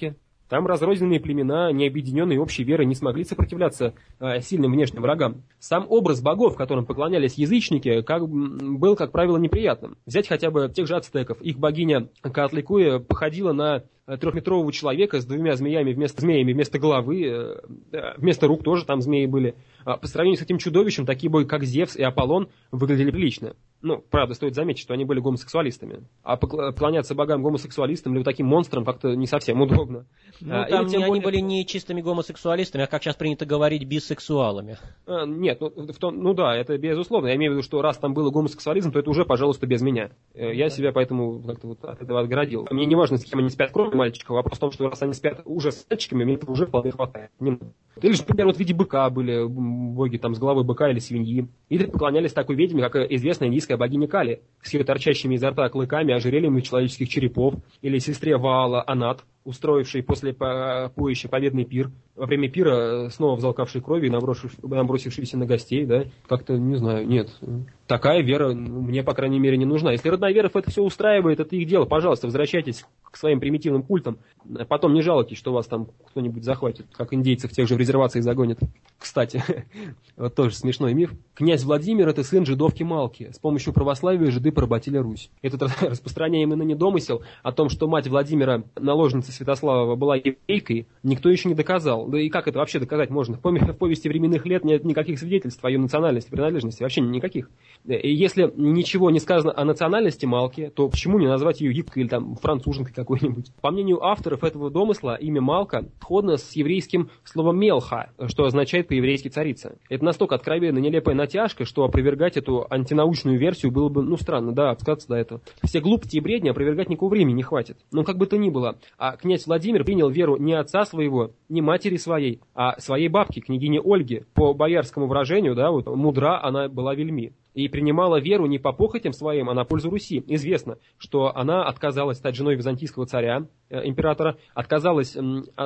Там разрозненные племена, не объединенные общей верой, не смогли сопротивляться сильным внешним врагам. Сам образ богов, которым поклонялись язычники, был, как правило, неприятным. Взять хотя бы тех же ацтеков. Их богиня Коатликуя походила на трехметрового человека с двумя змеями вместо головы, вместо рук тоже там змеи были. По сравнению с этим чудовищем, такие боги, как Зевс и Аполлон, выглядели прилично. Ну, правда, стоит заметить, что они были гомосексуалистами. А поклоняться богам-гомосексуалистам или вот таким монстрам как-то не совсем удобно. Ну, там они были не чистыми гомосексуалистами, а, как сейчас принято говорить, бисексуалами. Нет, да, это безусловно. Я имею в виду, что раз там был гомосексуализм, то это уже, пожалуйста, без меня. Я себя поэтому как-то вот от этого отгородил. Мне не важно, с кем они спят, кроме мальчиков. Вопрос в том, что раз они спят уже с мальчиками, мне этого уже вполне хватает. Или же, например, вот в виде быка были боги там с головой быка или свиньи. Или поклонялись такой ведьме, как известная индийская богиня Кали, с ее торчащими изо рта клыками, ожерельями человеческих черепов. Или сестре Ваала Анат, устроивший после поища победный пир, во время пира снова взалкавший кровью и набросившийся на гостей, да, как-то, не знаю, нет. Такая вера мне, по крайней мере, не нужна. Если родноверов это все устраивает, это их дело, пожалуйста, возвращайтесь к своим примитивным культам. Потом не жалуйтесь, что вас там кто-нибудь захватит, как индейцев тех же в резервации загонят. Кстати, вот тоже смешной миф. Князь Владимир – это сын жидовки Малки. С помощью православия жиды поработили Русь. Этот распространяемый ныне домысел о том, что мать Владимира, наложница Святослава, была еврейкой, никто еще не доказал. Да и как это вообще доказать можно? В повести временных лет нет никаких свидетельств о ее национальности, принадлежности, вообще никаких. И если ничего не сказано о национальности Малки, то почему не назвать ее юбкой или там француженкой какой-нибудь? По мнению авторов этого домысла, имя Малка сходно с еврейским словом «мелха», что означает по-еврейски «царица». Это настолько откровенно нелепая натяжка, что опровергать эту антинаучную версию было бы, странно, да, опускаться до этого. Все глупости и бредни опровергать никакого времени не хватит. Но как бы то ни было, а князь Владимир принял веру не отца своего, не матери своей, а своей бабки, княгини Ольги. По боярскому выражению, да, вот, мудра она была вельми. И принимала веру не по похотям своим, а на пользу Руси. Известно, что она отказалась стать женой византийского царя, императора, отказалась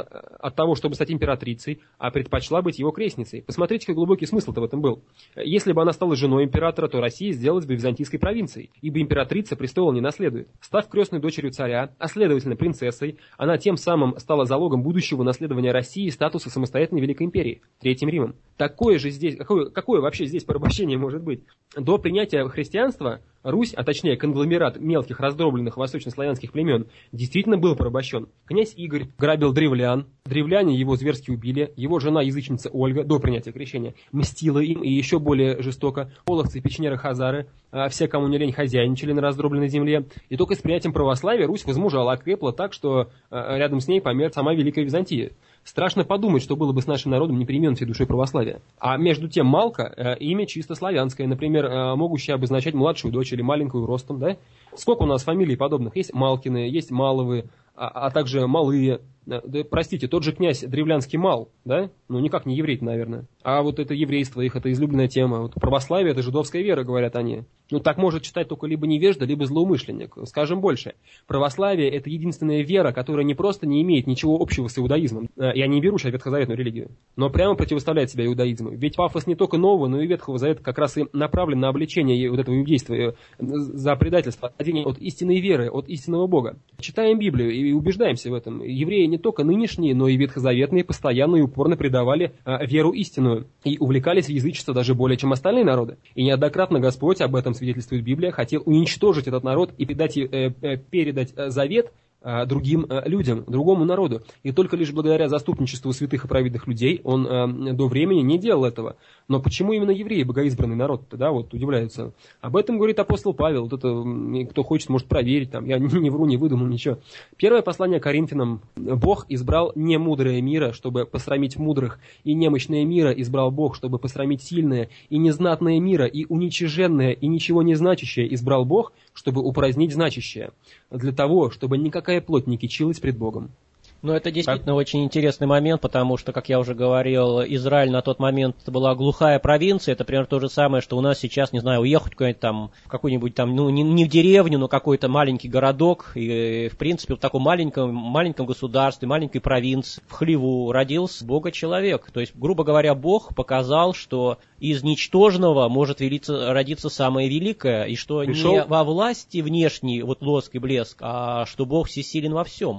от того, чтобы стать императрицей, а предпочла быть его крестницей. Посмотрите, какой глубокий смысл-то в этом был. Если бы она стала женой императора, то Россия сделалась бы византийской провинцией, ибо императрица престола не наследует. Став крестной дочерью царя, а следовательно принцессой, она тем самым стала залогом будущего наследования России и статуса самостоятельной Великой империи, Третьим Римом. Какое вообще здесь порабощение может быть? До принятия христианства Русь, а точнее конгломерат мелких раздробленных восточнославянских племен, действительно был порабощен. Князь Игорь грабил древлян, древляне его зверски убили, его жена-язычница Ольга до принятия крещения мстила им и еще более жестоко. Половцы, печенеры, хазары, все, кому не лень, хозяйничали на раздробленной земле. И только с принятием православия Русь возмужала, окрепла так, что рядом с ней помер сама Великая Византия. Страшно подумать, что было бы с нашим народом, не перемен всей душой православия. А между тем Малка имя чисто славянское, например, могущее обозначать младшую дочь или маленькую ростом, да? Сколько у нас фамилий подобных? Есть Малкины, есть Маловы, а также Малые. Да, простите, тот же князь древлянский Мал, да? Ну, никак не еврей, наверное. А вот это еврейство, их это излюбленная тема. Вот православие – это жидовская вера, говорят они. Ну, так может читать только либо невежда, либо злоумышленник. Скажем больше. Православие – это единственная вера, которая не просто не имеет ничего общего с иудаизмом. Я не беру сейчас ветхозаветную религию, но прямо противоставляет себя иудаизму. Ведь пафос не только Нового, но и Ветхого Завета как раз и направлен на обличение вот этого иудейства за предательство, отделение от истинной веры, от истинного Бога. Читаем Библию и убеждаемся в этом. Евреи не только нынешние, но и ветхозаветные постоянно и упорно предавали веру истинную и увлекались в язычество даже более, чем остальные народы. И неоднократно Господь, об этом свидетельствует Библия, хотел уничтожить этот народ и передать завет другим людям, другому народу. И только лишь благодаря заступничеству святых и праведных людей он до времени не делал этого. Но почему именно евреи, богоизбранный народ-то, да, вот удивляются. Об этом говорит апостол Павел. Вот это, кто хочет, может проверить, там, я не вру, не выдумал ничего. Первое послание Коринфянам. Бог избрал не мудрое мира, чтобы посрамить мудрых, и немощное мира избрал Бог, чтобы посрамить сильное, и незнатное мира, и уничиженное, и ничего не значащее избрал Бог, чтобы упразднить значащее. Для того, чтобы никакая плоть не кичилась пред Богом. Ну, это действительно очень интересный момент, потому что, как я уже говорил, Израиль на тот момент была глухая провинция. Это примерно то же самое, что у нас сейчас, не знаю, уехать куда-нибудь там, в какую-нибудь там, ну, не в деревню, но какой-то маленький городок. И, в принципе, в таком маленьком государстве, маленькой провинции, в хлеву родился Бога-человек. То есть, грубо говоря, Бог показал, что из ничтожного может родиться самое великое, и что не во власти внешней, вот лоск и блеск, а что Бог всесилен во всем.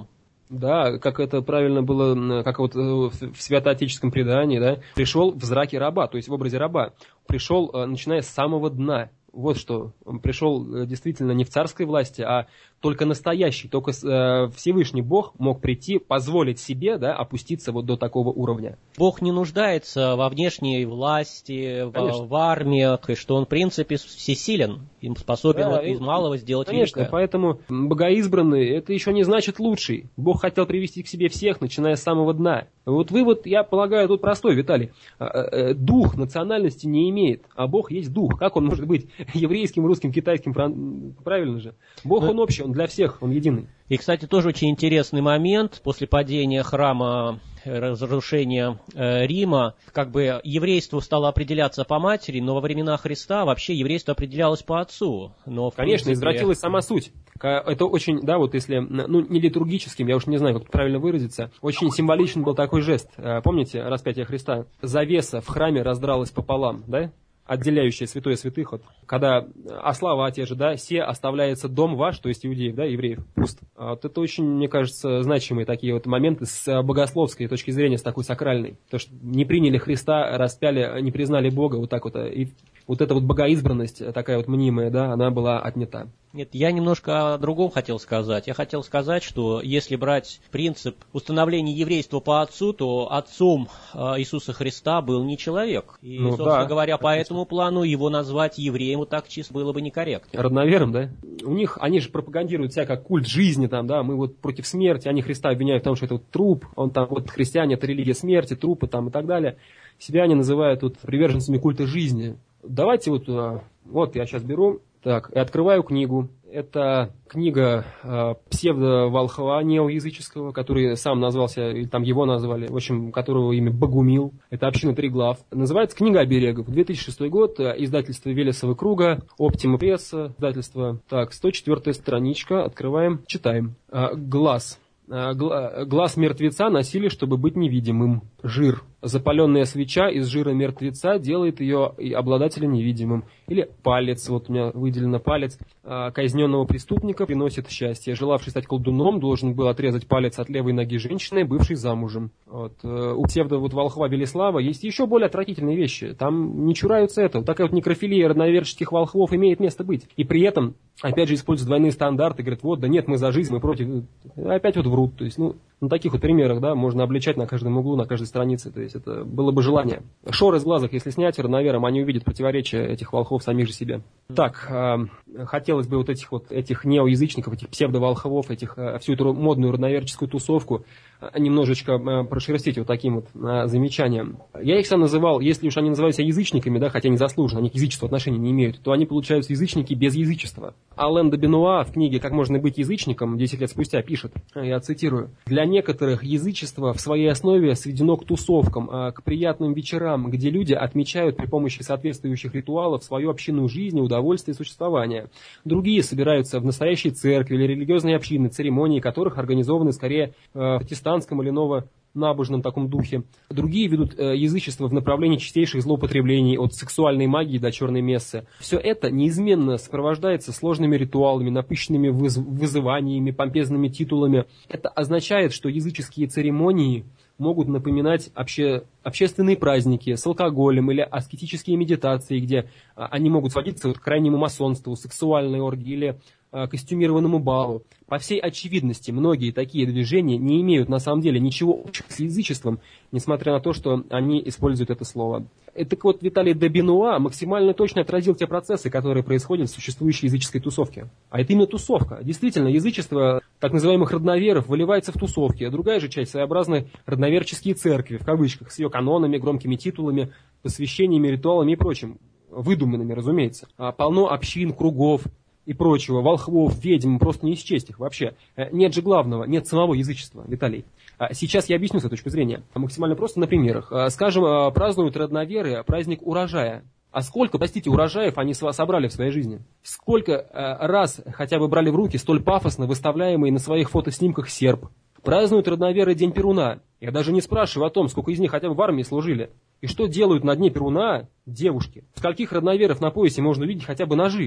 Да, как это правильно было, как вот в святоотеческом предании, да, пришел в зраке раба, то есть в образе раба. Пришел, начиная с самого дна. Вот что, он пришел действительно не в царской власти, а только настоящий, только Всевышний Бог мог прийти, позволить себе, да, опуститься вот до такого уровня. Бог не нуждается во внешней власти, в армиях, и что он, в принципе, всесилен, им способен из малого сделать великое. Конечно, поэтому богоизбранный, это еще не значит лучший. Бог хотел привести к себе всех, начиная с самого дна. Вот вывод, я полагаю, тут простой, Виталий. Дух национальности не имеет, а Бог есть дух. Как он может быть еврейским, русским, китайским? Правильно же? Бог, он общий, он для всех, он единый. И, кстати, тоже очень интересный момент. После падения храма, разрушения Рима, как бы еврейство стало определяться по матери, но во времена Христа вообще еврейство определялось по отцу. Но, конечно, принципе... извратилась сама суть. Это очень, да, вот если, ну, не литургическим, я уж не знаю, как правильно выразиться, очень символичен был такой жест. Помните распятие Христа? Завеса в храме раздралась пополам, да? Отделяющая святое святых, вот, когда слова те же, да, «се оставляется дом ваш», то есть иудеев, да, евреев, пуст. Вот это очень, мне кажется, значимые такие вот моменты с богословской точки зрения, с такой сакральной. То, что не приняли Христа, распяли, не признали Бога, вот так вот, и вот эта вот богоизбранность, такая вот мнимая, да, она была отнята. Нет, я немножко о другом хотел сказать. Я хотел сказать, что если брать принцип установления еврейства по отцу, то отцом Иисуса Христа был не человек. И, собственно говоря, по этому плану его назвать евреем вот так чисто было бы некорректно. Родновером, да? У них, они же пропагандируют себя как культ жизни, там, да, мы вот против смерти, они Христа обвиняют в том, что это вот труп, он там, вот христиане, это религия смерти, трупы там и так далее. Себя они называют вот приверженцами культа жизни. Давайте вот я сейчас беру, так, и открываю книгу. Это книга псевдо-волхва неоязыческого, который сам назвался, или там его назвали, в общем, которого имя Богумил. Это община Триглав. Называется «Книга оберегов». 2006 год, издательство Велесова круга, Оптима пресса, издательство. Так, 104-я страничка, открываем, читаем. Глаз. Глаз мертвеца носили, чтобы быть невидимым. Жир. Запаленная свеча из жира мертвеца делает ее обладателя невидимым. Или палец, вот у меня выделено палец, казненного преступника приносит счастье. Желавший стать колдуном должен был отрезать палец от левой ноги женщины, бывшей замужем. Вот. У псевдо-волхва Велеслава есть еще более отвратительные вещи. Там не чураются этого. Такая вот некрофилия родноверческих волхвов имеет место быть. И при этом, опять же, используют двойные стандарты. Говорят, вот, да нет, мы за жизнь, мы против. Опять вот врут. То есть, на таких вот примерах, да, можно обличать на каждом углу, на каждой странице. То есть это было бы желание. Шоры с глазок, если снять, родноверам, они увидят противоречия этих волхвов самих же себе. Так, хотелось бы вот этих неоязычников, этих псевдоволхвов, всю эту модную родноверческую тусовку немножечко прошерстить вот таким вот замечанием. Я их сам называл, если уж они называются язычниками, да, хотя незаслуженно, они к язычеству отношения не имеют, то они получаются язычники без язычества. Ален де Бенуа в книге «Как можно быть язычником» 10 лет спустя пишет, я цитирую, «Для некоторых язычество в своей основе сведено к тусовкам, к приятным вечерам, где люди отмечают при помощи соответствующих ритуалов свою общинную жизнь, удовольствие и существование. Другие собираются в настоящей церкви или религиозной общины, церемонии которых организованы скорее в протестантском или новонабожном таком духе. Другие ведут язычество в направлении чистейших злоупотреблений, от сексуальной магии до черной мессы. Все это неизменно сопровождается сложными ритуалами, напыщенными вызываниями, помпезными титулами. Это означает, что языческие церемонии могут напоминать общественные праздники с алкоголем или аскетические медитации, где они могут сводиться к крайнему масонству, сексуальной оргии или костюмированному балу. По всей очевидности, многие такие движения не имеют на самом деле ничего общего с язычеством, несмотря на то, что они используют это слово. Так вот, Виталий де Бенуа максимально точно отразил те процессы, которые происходят в существующей языческой тусовке. А это именно тусовка. Действительно, язычество так называемых родноверов выливается в тусовки, а другая же часть своеобразной родноверческие церкви, в кавычках, с ее канонами, громкими титулами, посвящениями, ритуалами и прочим. Выдуманными, разумеется. Полно общин, кругов и прочего, волхвов, ведьм, просто не исчесть их вообще. Нет же главного, нет самого язычества, Виталий. Сейчас я объясню с этой точки зрения. Максимально просто на примерах. Скажем, празднуют родноверы праздник урожая. А сколько, простите, урожаев они собрали в своей жизни? Сколько раз хотя бы брали в руки столь пафосно выставляемый на своих фотоснимках серп? Празднуют родноверы День Перуна. Я даже не спрашиваю о том, сколько из них хотя бы в армии служили. И что делают на Дне Перуна девушки? Скольких родноверов на поясе можно увидеть хотя бы ножи?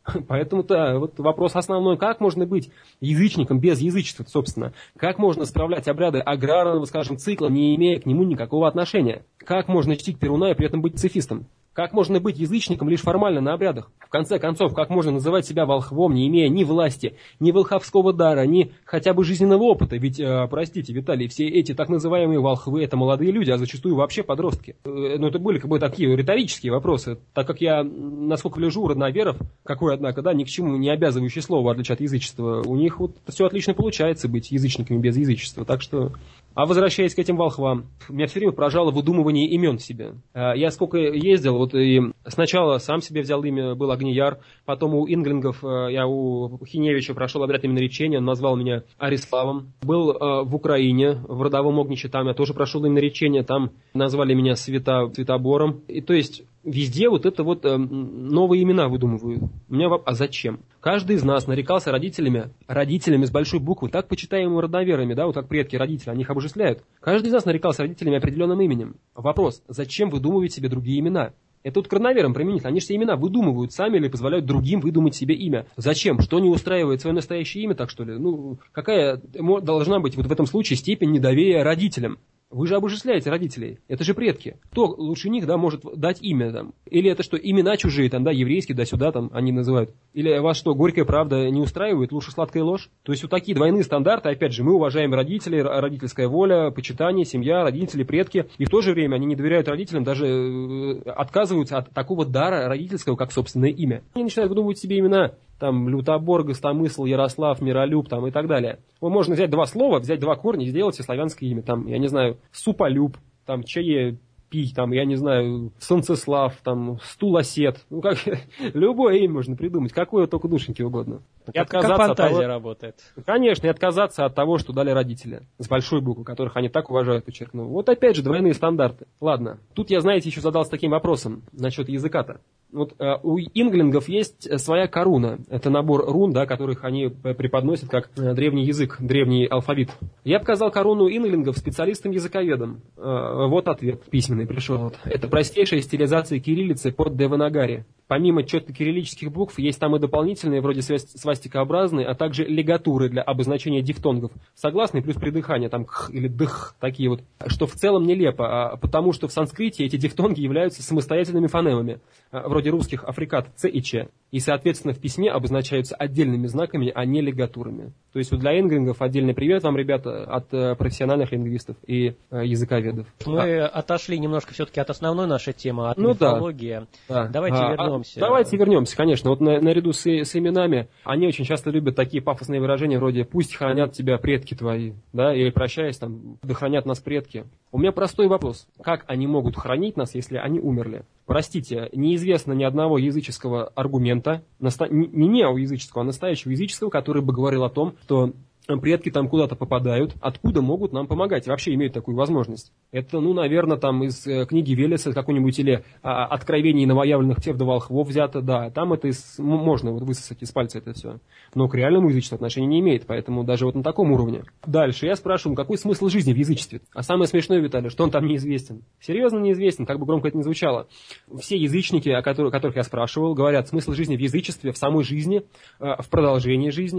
Поэтому-то вот вопрос основной, как можно быть язычником без язычества, собственно? Как можно справлять обряды аграрного, скажем, цикла, не имея к нему никакого отношения? Как можно чтить Перуна и при этом быть пацифистом? Как можно быть язычником лишь формально на обрядах? В конце концов, как можно называть себя волхвом, не имея ни власти, ни волховского дара, ни хотя бы жизненного опыта? Ведь, простите, Виталий, все эти так называемые волхвы – это молодые люди, а зачастую вообще подростки. Ну, это были как бы такие риторические вопросы, так как я, насколько гляжу, у родноверов, какое, однако, да, ни к чему не обязывающее слово, в отличие от язычества, у них вот все отлично получается быть язычниками без язычества, так что... А возвращаясь к этим волхвам, меня все время поражало выдумывание имен себе. Я сколько ездил, вот и сначала сам себе взял имя, был Огнияр, потом у инглингов, я у Хиневича прошел обряд именоречения, он назвал меня Ариславом. Был в Украине, в родовом Огнище, там я тоже прошел именоречение, там назвали меня Святобором. И то есть везде вот это вот новые имена выдумывают. А зачем? Каждый из нас нарекался родителями с большой буквы, так почитаемыми родноверами, да, вот как предки, родители, они их обожествляют. Каждый из нас нарекался родителями определенным именем. Вопрос, зачем выдумывать себе другие имена? Это вот к родноверам применительно. Они же все имена выдумывают сами или позволяют другим выдумать себе имя. Зачем? Что не устраивает свое настоящее имя, так что ли? Ну, какая должна быть вот в этом случае степень недоверия родителям? Вы же обожествляете родителей. Это же предки. Кто лучше них, да, может дать имя там? Или это что, имена чужие, там, да, еврейские, да, сюда, там, они называют? Или вас что, горькая правда не устраивает, лучше сладкая ложь? То есть вот такие двойные стандарты, опять же, мы уважаем родителей, родительская воля, почитание, семья, родители, предки. И в то же время они не доверяют родителям, даже отказываются от такого дара родительского, как собственное имя. Они начинают выдумывать себе имена. Там Лютобор, Гостомысл, Ярослав, Миролюб там, и так далее. Можно взять два слова, взять два корня и сделать себе славянское имя. Там, я не знаю, Суполюб, там, Чаепий, там, я не знаю, Солнцеслав, там, Стулосет. Ну, как, любое имя можно придумать, какое только душеньки угодно. И как фантазия работает. Конечно, и отказаться от того, что дали родители. С большой буквы, которых они так уважают, подчеркну. Вот опять же, двойные стандарты. Ладно, тут я, знаете, еще задался таким вопросом насчет языка-то. Вот у инглингов есть своя коруна. Это набор рун, да, которых они преподносят как древний язык, древний алфавит. Я показал корону инглингов специалистам-языковедам. Вот ответ письменный пришел. Вот. Это простейшая стилизация кириллицы под деванагари. Помимо четко кириллических букв, есть там и дополнительные, вроде свастикообразные, а также лигатуры для обозначения дифтонгов. Согласные плюс придыхание, там кх или дых, такие вот. Что в целом нелепо, потому что в санскрите эти дифтонги являются самостоятельными фонемами, вроде русских африкат Ц и Ч. И, соответственно, в письме обозначаются отдельными знаками, а не лигатурами. То есть вот для инглингов отдельный привет вам, ребята, от профессиональных лингвистов и языковедов. Мы отошли немножко все-таки от основной нашей темы, от мифологии. Да. Давайте вернемся. Давайте вернемся, конечно. Вот наряду с именами, они очень часто любят такие пафосные выражения вроде «пусть хранят тебя предки твои», да, или прощаясь, там, «да хранят нас предки». У меня простой вопрос. Как они могут хранить нас, если они умерли? Простите, неизвестно ни одного языческого аргумента, не неоязыческого, а настоящего языческого, который бы говорил о том, что предки там куда-то попадают, откуда могут нам помогать, вообще имеют такую возможность. Это, наверное, там из книги Велеса какой-нибудь или откровений новоявленных псевдоволхвов взято, да, там это можно вот высосать из пальца это все. Но к реальному язычеству отношения не имеет, поэтому даже вот на таком уровне. Дальше я спрашиваю, какой смысл жизни в язычестве? А самое смешное, Виталий, что он там неизвестен. Серьезно неизвестен, как бы громко это ни звучало. Все язычники, которых я спрашивал, говорят, смысл жизни в язычестве, в самой жизни, в продолжении жизни,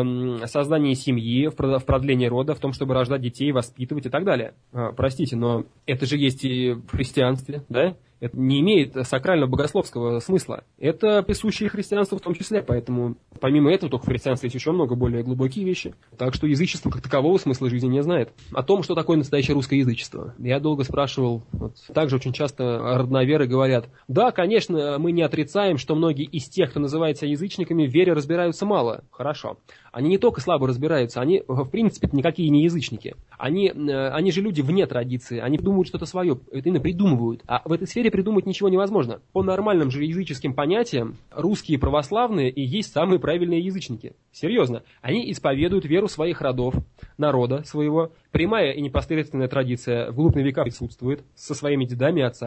в создании семьи, в продлении рода, в том, чтобы рождать детей, воспитывать и так далее. Простите, но это же есть и в христианстве, да? Это не имеет сакрального богословского смысла. Это присуще и христианству в том числе, поэтому помимо этого только в христианстве есть еще много более глубокие вещи. Так что язычество как такового смысла жизни не знает. О том, что такое настоящее русское язычество, я долго спрашивал. Вот. Также очень часто родноверы говорят, да, конечно, мы не отрицаем, что многие из тех, кто называется язычниками, в вере разбираются мало. Хорошо. Они не только слабо разбираются, они в принципе никакие не язычники. Они же люди вне традиции, они думают что-то свое, это именно придумывают. А в этой сфере придумать ничего невозможно. По нормальным же языческим понятиям, русские православные и есть самые правильные язычники. Серьезно. Они исповедуют веру своих родов, народа своего. Прямая и непосредственная традиция в глубные века присутствует со своими дедами и отцами.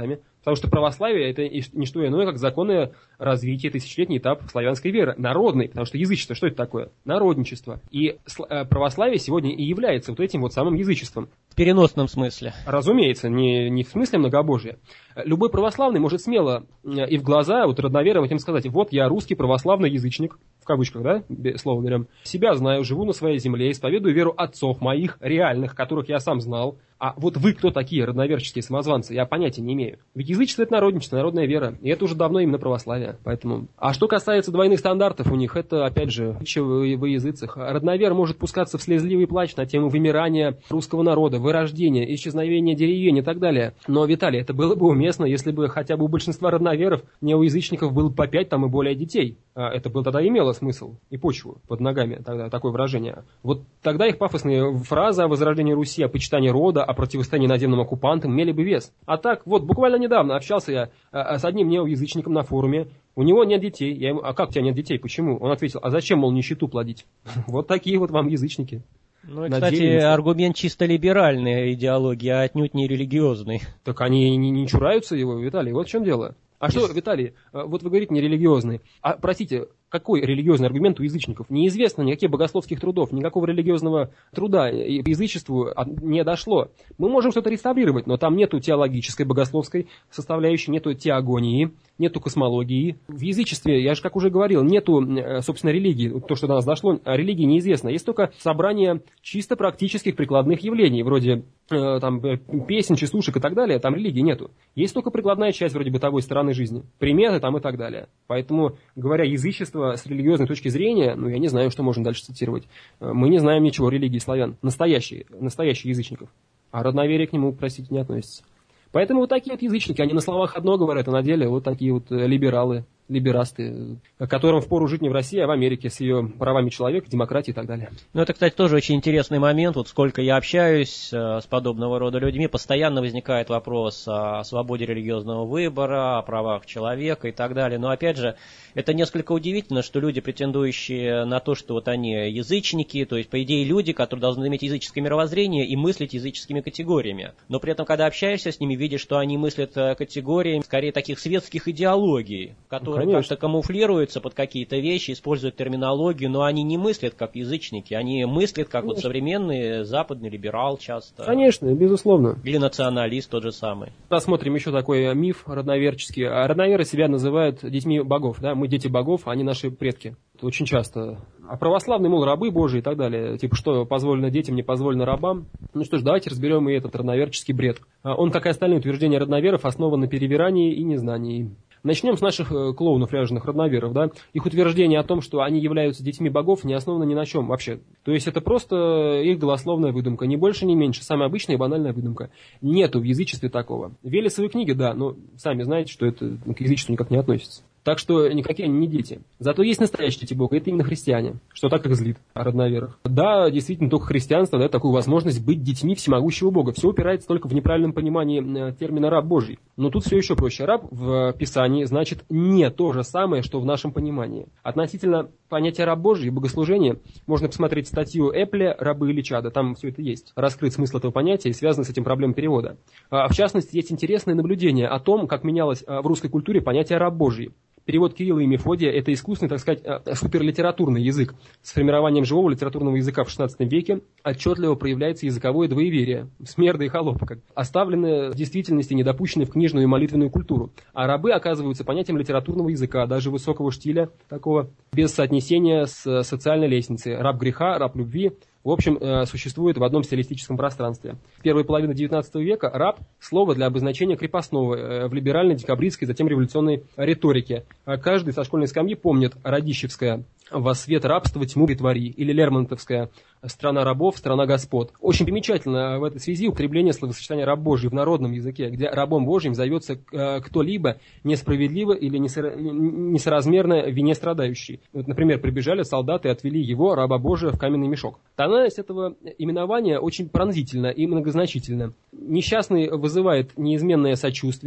Потому что православие – это не что иное, как законное развитие, тысячелетний этап славянской веры. Народный, потому что язычество, что это такое? Народничество. И православие сегодня и является вот этим вот самым язычеством. В переносном смысле. Разумеется, не в смысле многобожия. Любой православный может смело и в глаза вот родноверам этим сказать: вот я русский православный язычник, в кавычках, да, слово берем, себя знаю, живу на своей земле, исповедую веру отцов моих, реальных, которых я сам знал. А вот вы кто такие, родноверческие самозванцы? Я понятия не имею. Ведь язычество – это народничество, народная вера. И это уже давно именно православие. Поэтому... А что касается двойных стандартов у них, это, опять же, во языцах. Родновер может пускаться в слезливый плач на тему вымирания русского народа, вырождения, исчезновения деревень и так далее. Но, Виталий, это было бы уместно, если бы хотя бы у большинства родноверов, неоязычников, было по 5 там и более детей. Это бы тогда имело смысл и почву под ногами, тогда такое выражение. Вот тогда их пафосные фразы о возрождении Руси, о почитании рода, о противостоянии наземным оккупантам имели бы вес. А так, вот буквально недавно общался я с одним неоязычником на форуме. У него нет детей. Я ему: а как у тебя нет детей? Почему? Он ответил: а зачем, мол, нищету плодить? Вот такие вот вам язычники. Ну, кстати, аргумент чисто либеральной идеологии, а отнюдь не религиозный. Так они не чураются его, Виталий, вот в чем дело. А что, Виталий, вот вы говорите нерелигиозный. А, простите, какой религиозный аргумент у язычников? Неизвестно никаких богословских трудов, никакого религиозного труда и по язычеству не дошло. Мы можем что-то реставрировать, но там нету теологической, богословской составляющей, нету теогонии, нету космологии. В язычестве, я же как уже говорил, нету, собственно, религии. То, что до нас дошло, религии неизвестно. Есть только собрание чисто практических прикладных явлений, вроде там песен, частушек и так далее. Там религии нету. Есть только прикладная часть вроде бытовой стороны жизни, приметы там и так далее. Поэтому, говоря язычество с религиозной точки зрения, ну, я не знаю, что можно дальше цитировать. Мы не знаем ничего о религии славян, настоящих язычников. А родноверие к нему, простите, не относится. Поэтому вот такие вот язычники, они на словах одно говорят, а на деле вот такие вот либералы, либерасты, которым впору жить не в России, а в Америке с ее правами человека, демократией и так далее. Ну, это, кстати, тоже очень интересный момент. Вот сколько я общаюсь с подобного рода людьми, постоянно возникает вопрос о свободе религиозного выбора, о правах человека и так далее. Но, опять же, это несколько удивительно, что люди, претендующие на то, что вот они язычники, то есть, по идее, люди, которые должны иметь языческое мировоззрение и мыслить языческими категориями. Но при этом, когда общаешься с ними, видишь, что они мыслят категориями, скорее, таких светских идеологий, которые как-то камуфлируются под какие-то вещи, используют терминологию, но они не мыслят как язычники, они мыслят как вот современный западный либерал часто. Конечно, безусловно. Или националист тот же самый. Рассмотрим еще такой миф родноверческий. Родноверы себя называют детьми богов, да, мы дети богов, а они наши предки. Это очень часто. А православные, мол, рабы Божии и так далее. Типа, что позволено детям, не позволено рабам. Ну что ж, давайте разберем и этот родноверческий бред. Он, как и остальные утверждения родноверов, основан на перевирании и незнании. Начнем с наших клоунов, ряженых родноверов, да. Их утверждение о том, что они являются детьми богов, не основано ни на чем вообще. То есть это просто их голословная выдумка, ни больше, ни меньше, самая обычная и банальная выдумка. Нету в язычестве такого. Велесовы книги, да, но сами знаете, что это к язычеству никак не относится. Так что никакие они не дети. Зато есть настоящие дети Бога, это именно христиане, что так их злит о родноверах. Да, действительно, только христианство дает такую возможность быть детьми всемогущего Бога. Все упирается только в неправильном понимании термина «раб Божий». Но тут все еще проще. Раб в Писании значит не то же самое, что в нашем понимании. Относительно понятия «раб Божий» и богослужения можно посмотреть статью Эпля «Рабы или чада». Там все это есть. Раскрыт смысл этого понятия и связаны с этим проблемой перевода. В частности, есть интересные наблюдения о том, как менялось в русской культуре понятие «раб Божий». Перевод Кирилла и Мефодия – это искусственный, так сказать, суперлитературный язык. С формированием живого литературного языка в XVI веке отчетливо проявляется языковое двоеверие, смерда и холопа, оставленное в действительности, недопущенное в книжную и молитвенную культуру. А рабы оказываются понятием литературного языка, даже высокого штиля, такого, без соотнесения с социальной лестницей. Раб греха, раб любви. В общем, существует в одном стилистическом пространстве. В первой половине XIX века раб – слово для обозначения крепостного в либеральной, декабристской, затем революционной риторике. Каждый со школьной скамьи помнит Радищевская «Во свет рабства тьму притвори» или Лермонтовская «Страна рабов, страна господ». Очень примечательно в этой связи употребление словосочетания «раб Божий» в народном языке, где рабом Божьим зовется кто-либо несправедливо или несоразмерно вине страдающий. Вот, например, прибежали солдаты и отвели его, раба Божия, в каменный мешок. Тональность этого именования очень пронзительна и многозначительна. Несчастный вызывает неизменное сочувствие,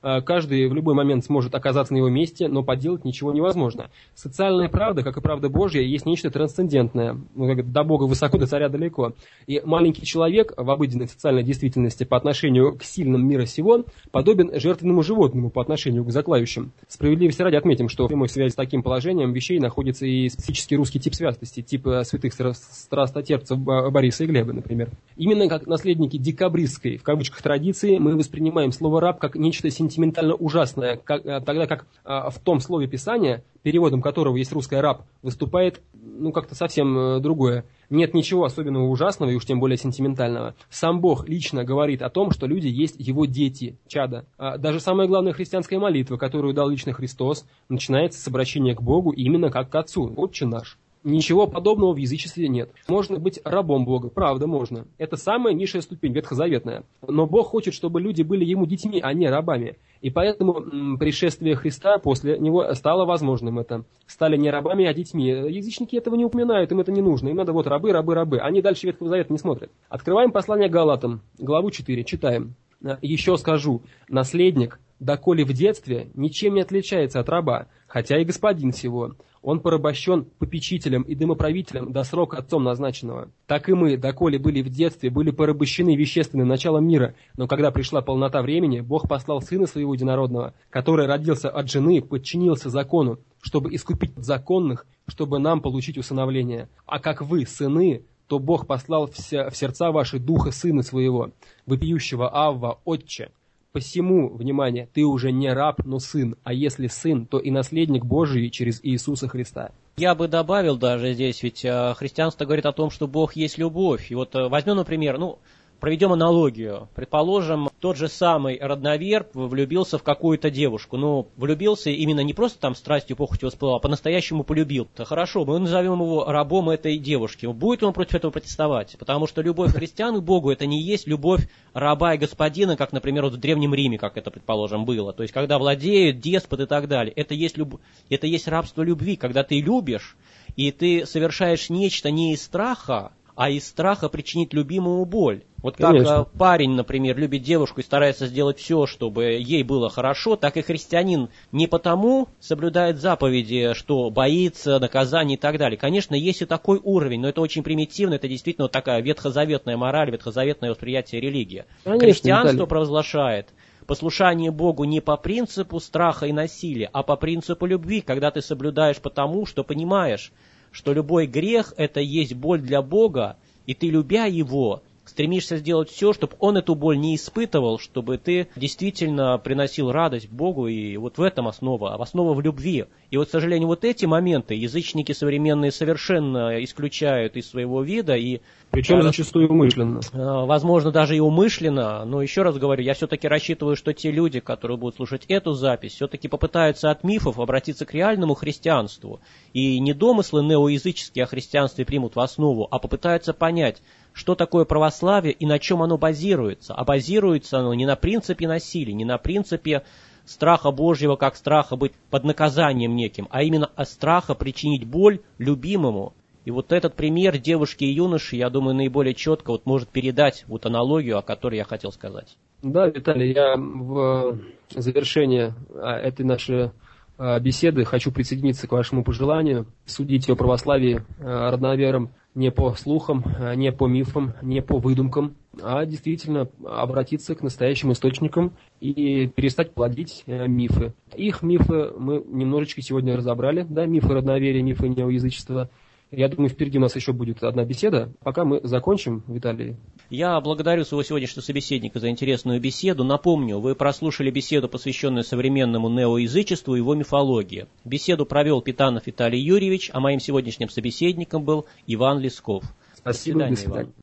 каждый в любой момент сможет оказаться на его месте, но поделать ничего невозможно. Социальная правда, как и правда Божья, есть нечто трансцендентное. Как до Бога высоко, до царя далеко. И маленький человек в обыденной социальной действительности по отношению к сильным мира сего подобен жертвенному животному по отношению к заклающим. Справедливости ради отметим, что в прямой связи с таким положением вещей находится и специфический русский тип святости, тип святых страстотерпцев Бориса и Глеба, например. Именно как наследники декабристской, в кавычках, традиции мы воспринимаем слово «раб» как нечто сентиментально ужасное, тогда как в том слове Писания, переводом которого есть русское «раб», выступает как-то совсем другое. Нет ничего особенного ужасного и уж тем более сентиментального. Сам Бог лично говорит о том, что люди есть его дети, чада. Даже самая главная христианская молитва, которую дал лично Христос, начинается с обращения к Богу именно как к Отцу. «Отче наш». Ничего подобного в язычестве нет. Можно быть рабом Бога, правда, можно. Это самая низшая ступень, ветхозаветная. Но Бог хочет, чтобы люди были ему детьми, а не рабами. И поэтому пришествие Христа после него стало возможным это. Стали не рабами, а детьми. Язычники этого не упоминают, им это не нужно. Им надо вот рабы, рабы, рабы. Они дальше Ветхого Завета не смотрят. Открываем послание к Галатам, главу 4, читаем. «Еще скажу, наследник, доколе в детстве, ничем не отличается от раба, хотя и господин всего. Он порабощен попечителем и домоправителем до срока отцом назначенного. Так и мы, доколе были в детстве, были порабощены вещественным началом мира, но когда пришла полнота времени, Бог послал Сына Своего Единородного, который родился от жены, подчинился закону, чтобы искупить законных, чтобы нам получить усыновление. А как вы, сыны, то Бог послал в сердца ваши Духа Сына Своего, вопиющего Авва, Отче. Посему, внимание, ты уже не раб, но сын, а если сын, то и наследник Божий через Иисуса Христа». Я бы добавил даже здесь, ведь христианство говорит о том, что Бог есть любовь. И вот возьмем, например, проведем аналогию. Предположим, тот же самый родноверб влюбился в какую-то девушку. Влюбился именно не просто там страстью, похотью воспылал, а по-настоящему полюбил. То хорошо, мы назовем его рабом этой девушки. Будет ли он против этого протестовать? Потому что любовь христиан к Богу — это не есть любовь раба и господина, как, например, в Древнем Риме, как это, предположим, было. То есть, когда владеют, деспот и так далее. Это есть рабство любви, когда ты любишь, и ты совершаешь нечто не из страха, а из страха причинить любимому боль. Вот как парень, например, любит девушку и старается сделать все, чтобы ей было хорошо, так и христианин не потому соблюдает заповеди, что боится наказаний и так далее. Конечно, есть и такой уровень, но это очень примитивно, это действительно такая ветхозаветная мораль, ветхозаветное восприятие религии. Конечно, христианство провозглашает послушание Богу не по принципу страха и насилия, а по принципу любви, когда ты соблюдаешь потому, что понимаешь, что любой грех — это есть боль для Бога, и ты, любя Его, стремишься сделать все, чтобы Он эту боль не испытывал, чтобы ты действительно приносил радость Богу, и вот в этом основа в любви. И вот, к сожалению, вот эти моменты язычники современные совершенно исключают из своего вида, и причем зачастую умышленно. Возможно, даже и умышленно, но еще раз говорю, я все-таки рассчитываю, что те люди, которые будут слушать эту запись, все-таки попытаются от мифов обратиться к реальному христианству, и не домыслы неоязыческие о христианстве примут в основу, а попытаются понять, что такое православие и на чем оно базируется. А базируется оно не на принципе насилия, не на принципе страха Божьего, как страха быть под наказанием неким, а именно от страха причинить боль любимому. И вот этот пример девушки и юноши, я думаю, наиболее четко может передать аналогию, о которой я хотел сказать. Да, Виталий, я в завершение этой нашей беседы хочу присоединиться к вашему пожеланию. Судите о православии родноверам не по слухам, не по мифам, не по выдумкам, а действительно обратиться к настоящим источникам и перестать плодить мифы. Их мифы мы немножечко сегодня разобрали, да, мифы родноверия, мифы неоязычества. Я думаю, впереди у нас еще будет одна беседа. Пока мы закончим, Виталий. Я благодарю своего сегодняшнего собеседника за интересную беседу. Напомню, вы прослушали беседу, посвященную современному неоязычеству и его мифологии. Беседу провел Питанов Виталий Юрьевич, а моим сегодняшним собеседником был Иван Лесков. Спасибо, до свидания. Иван.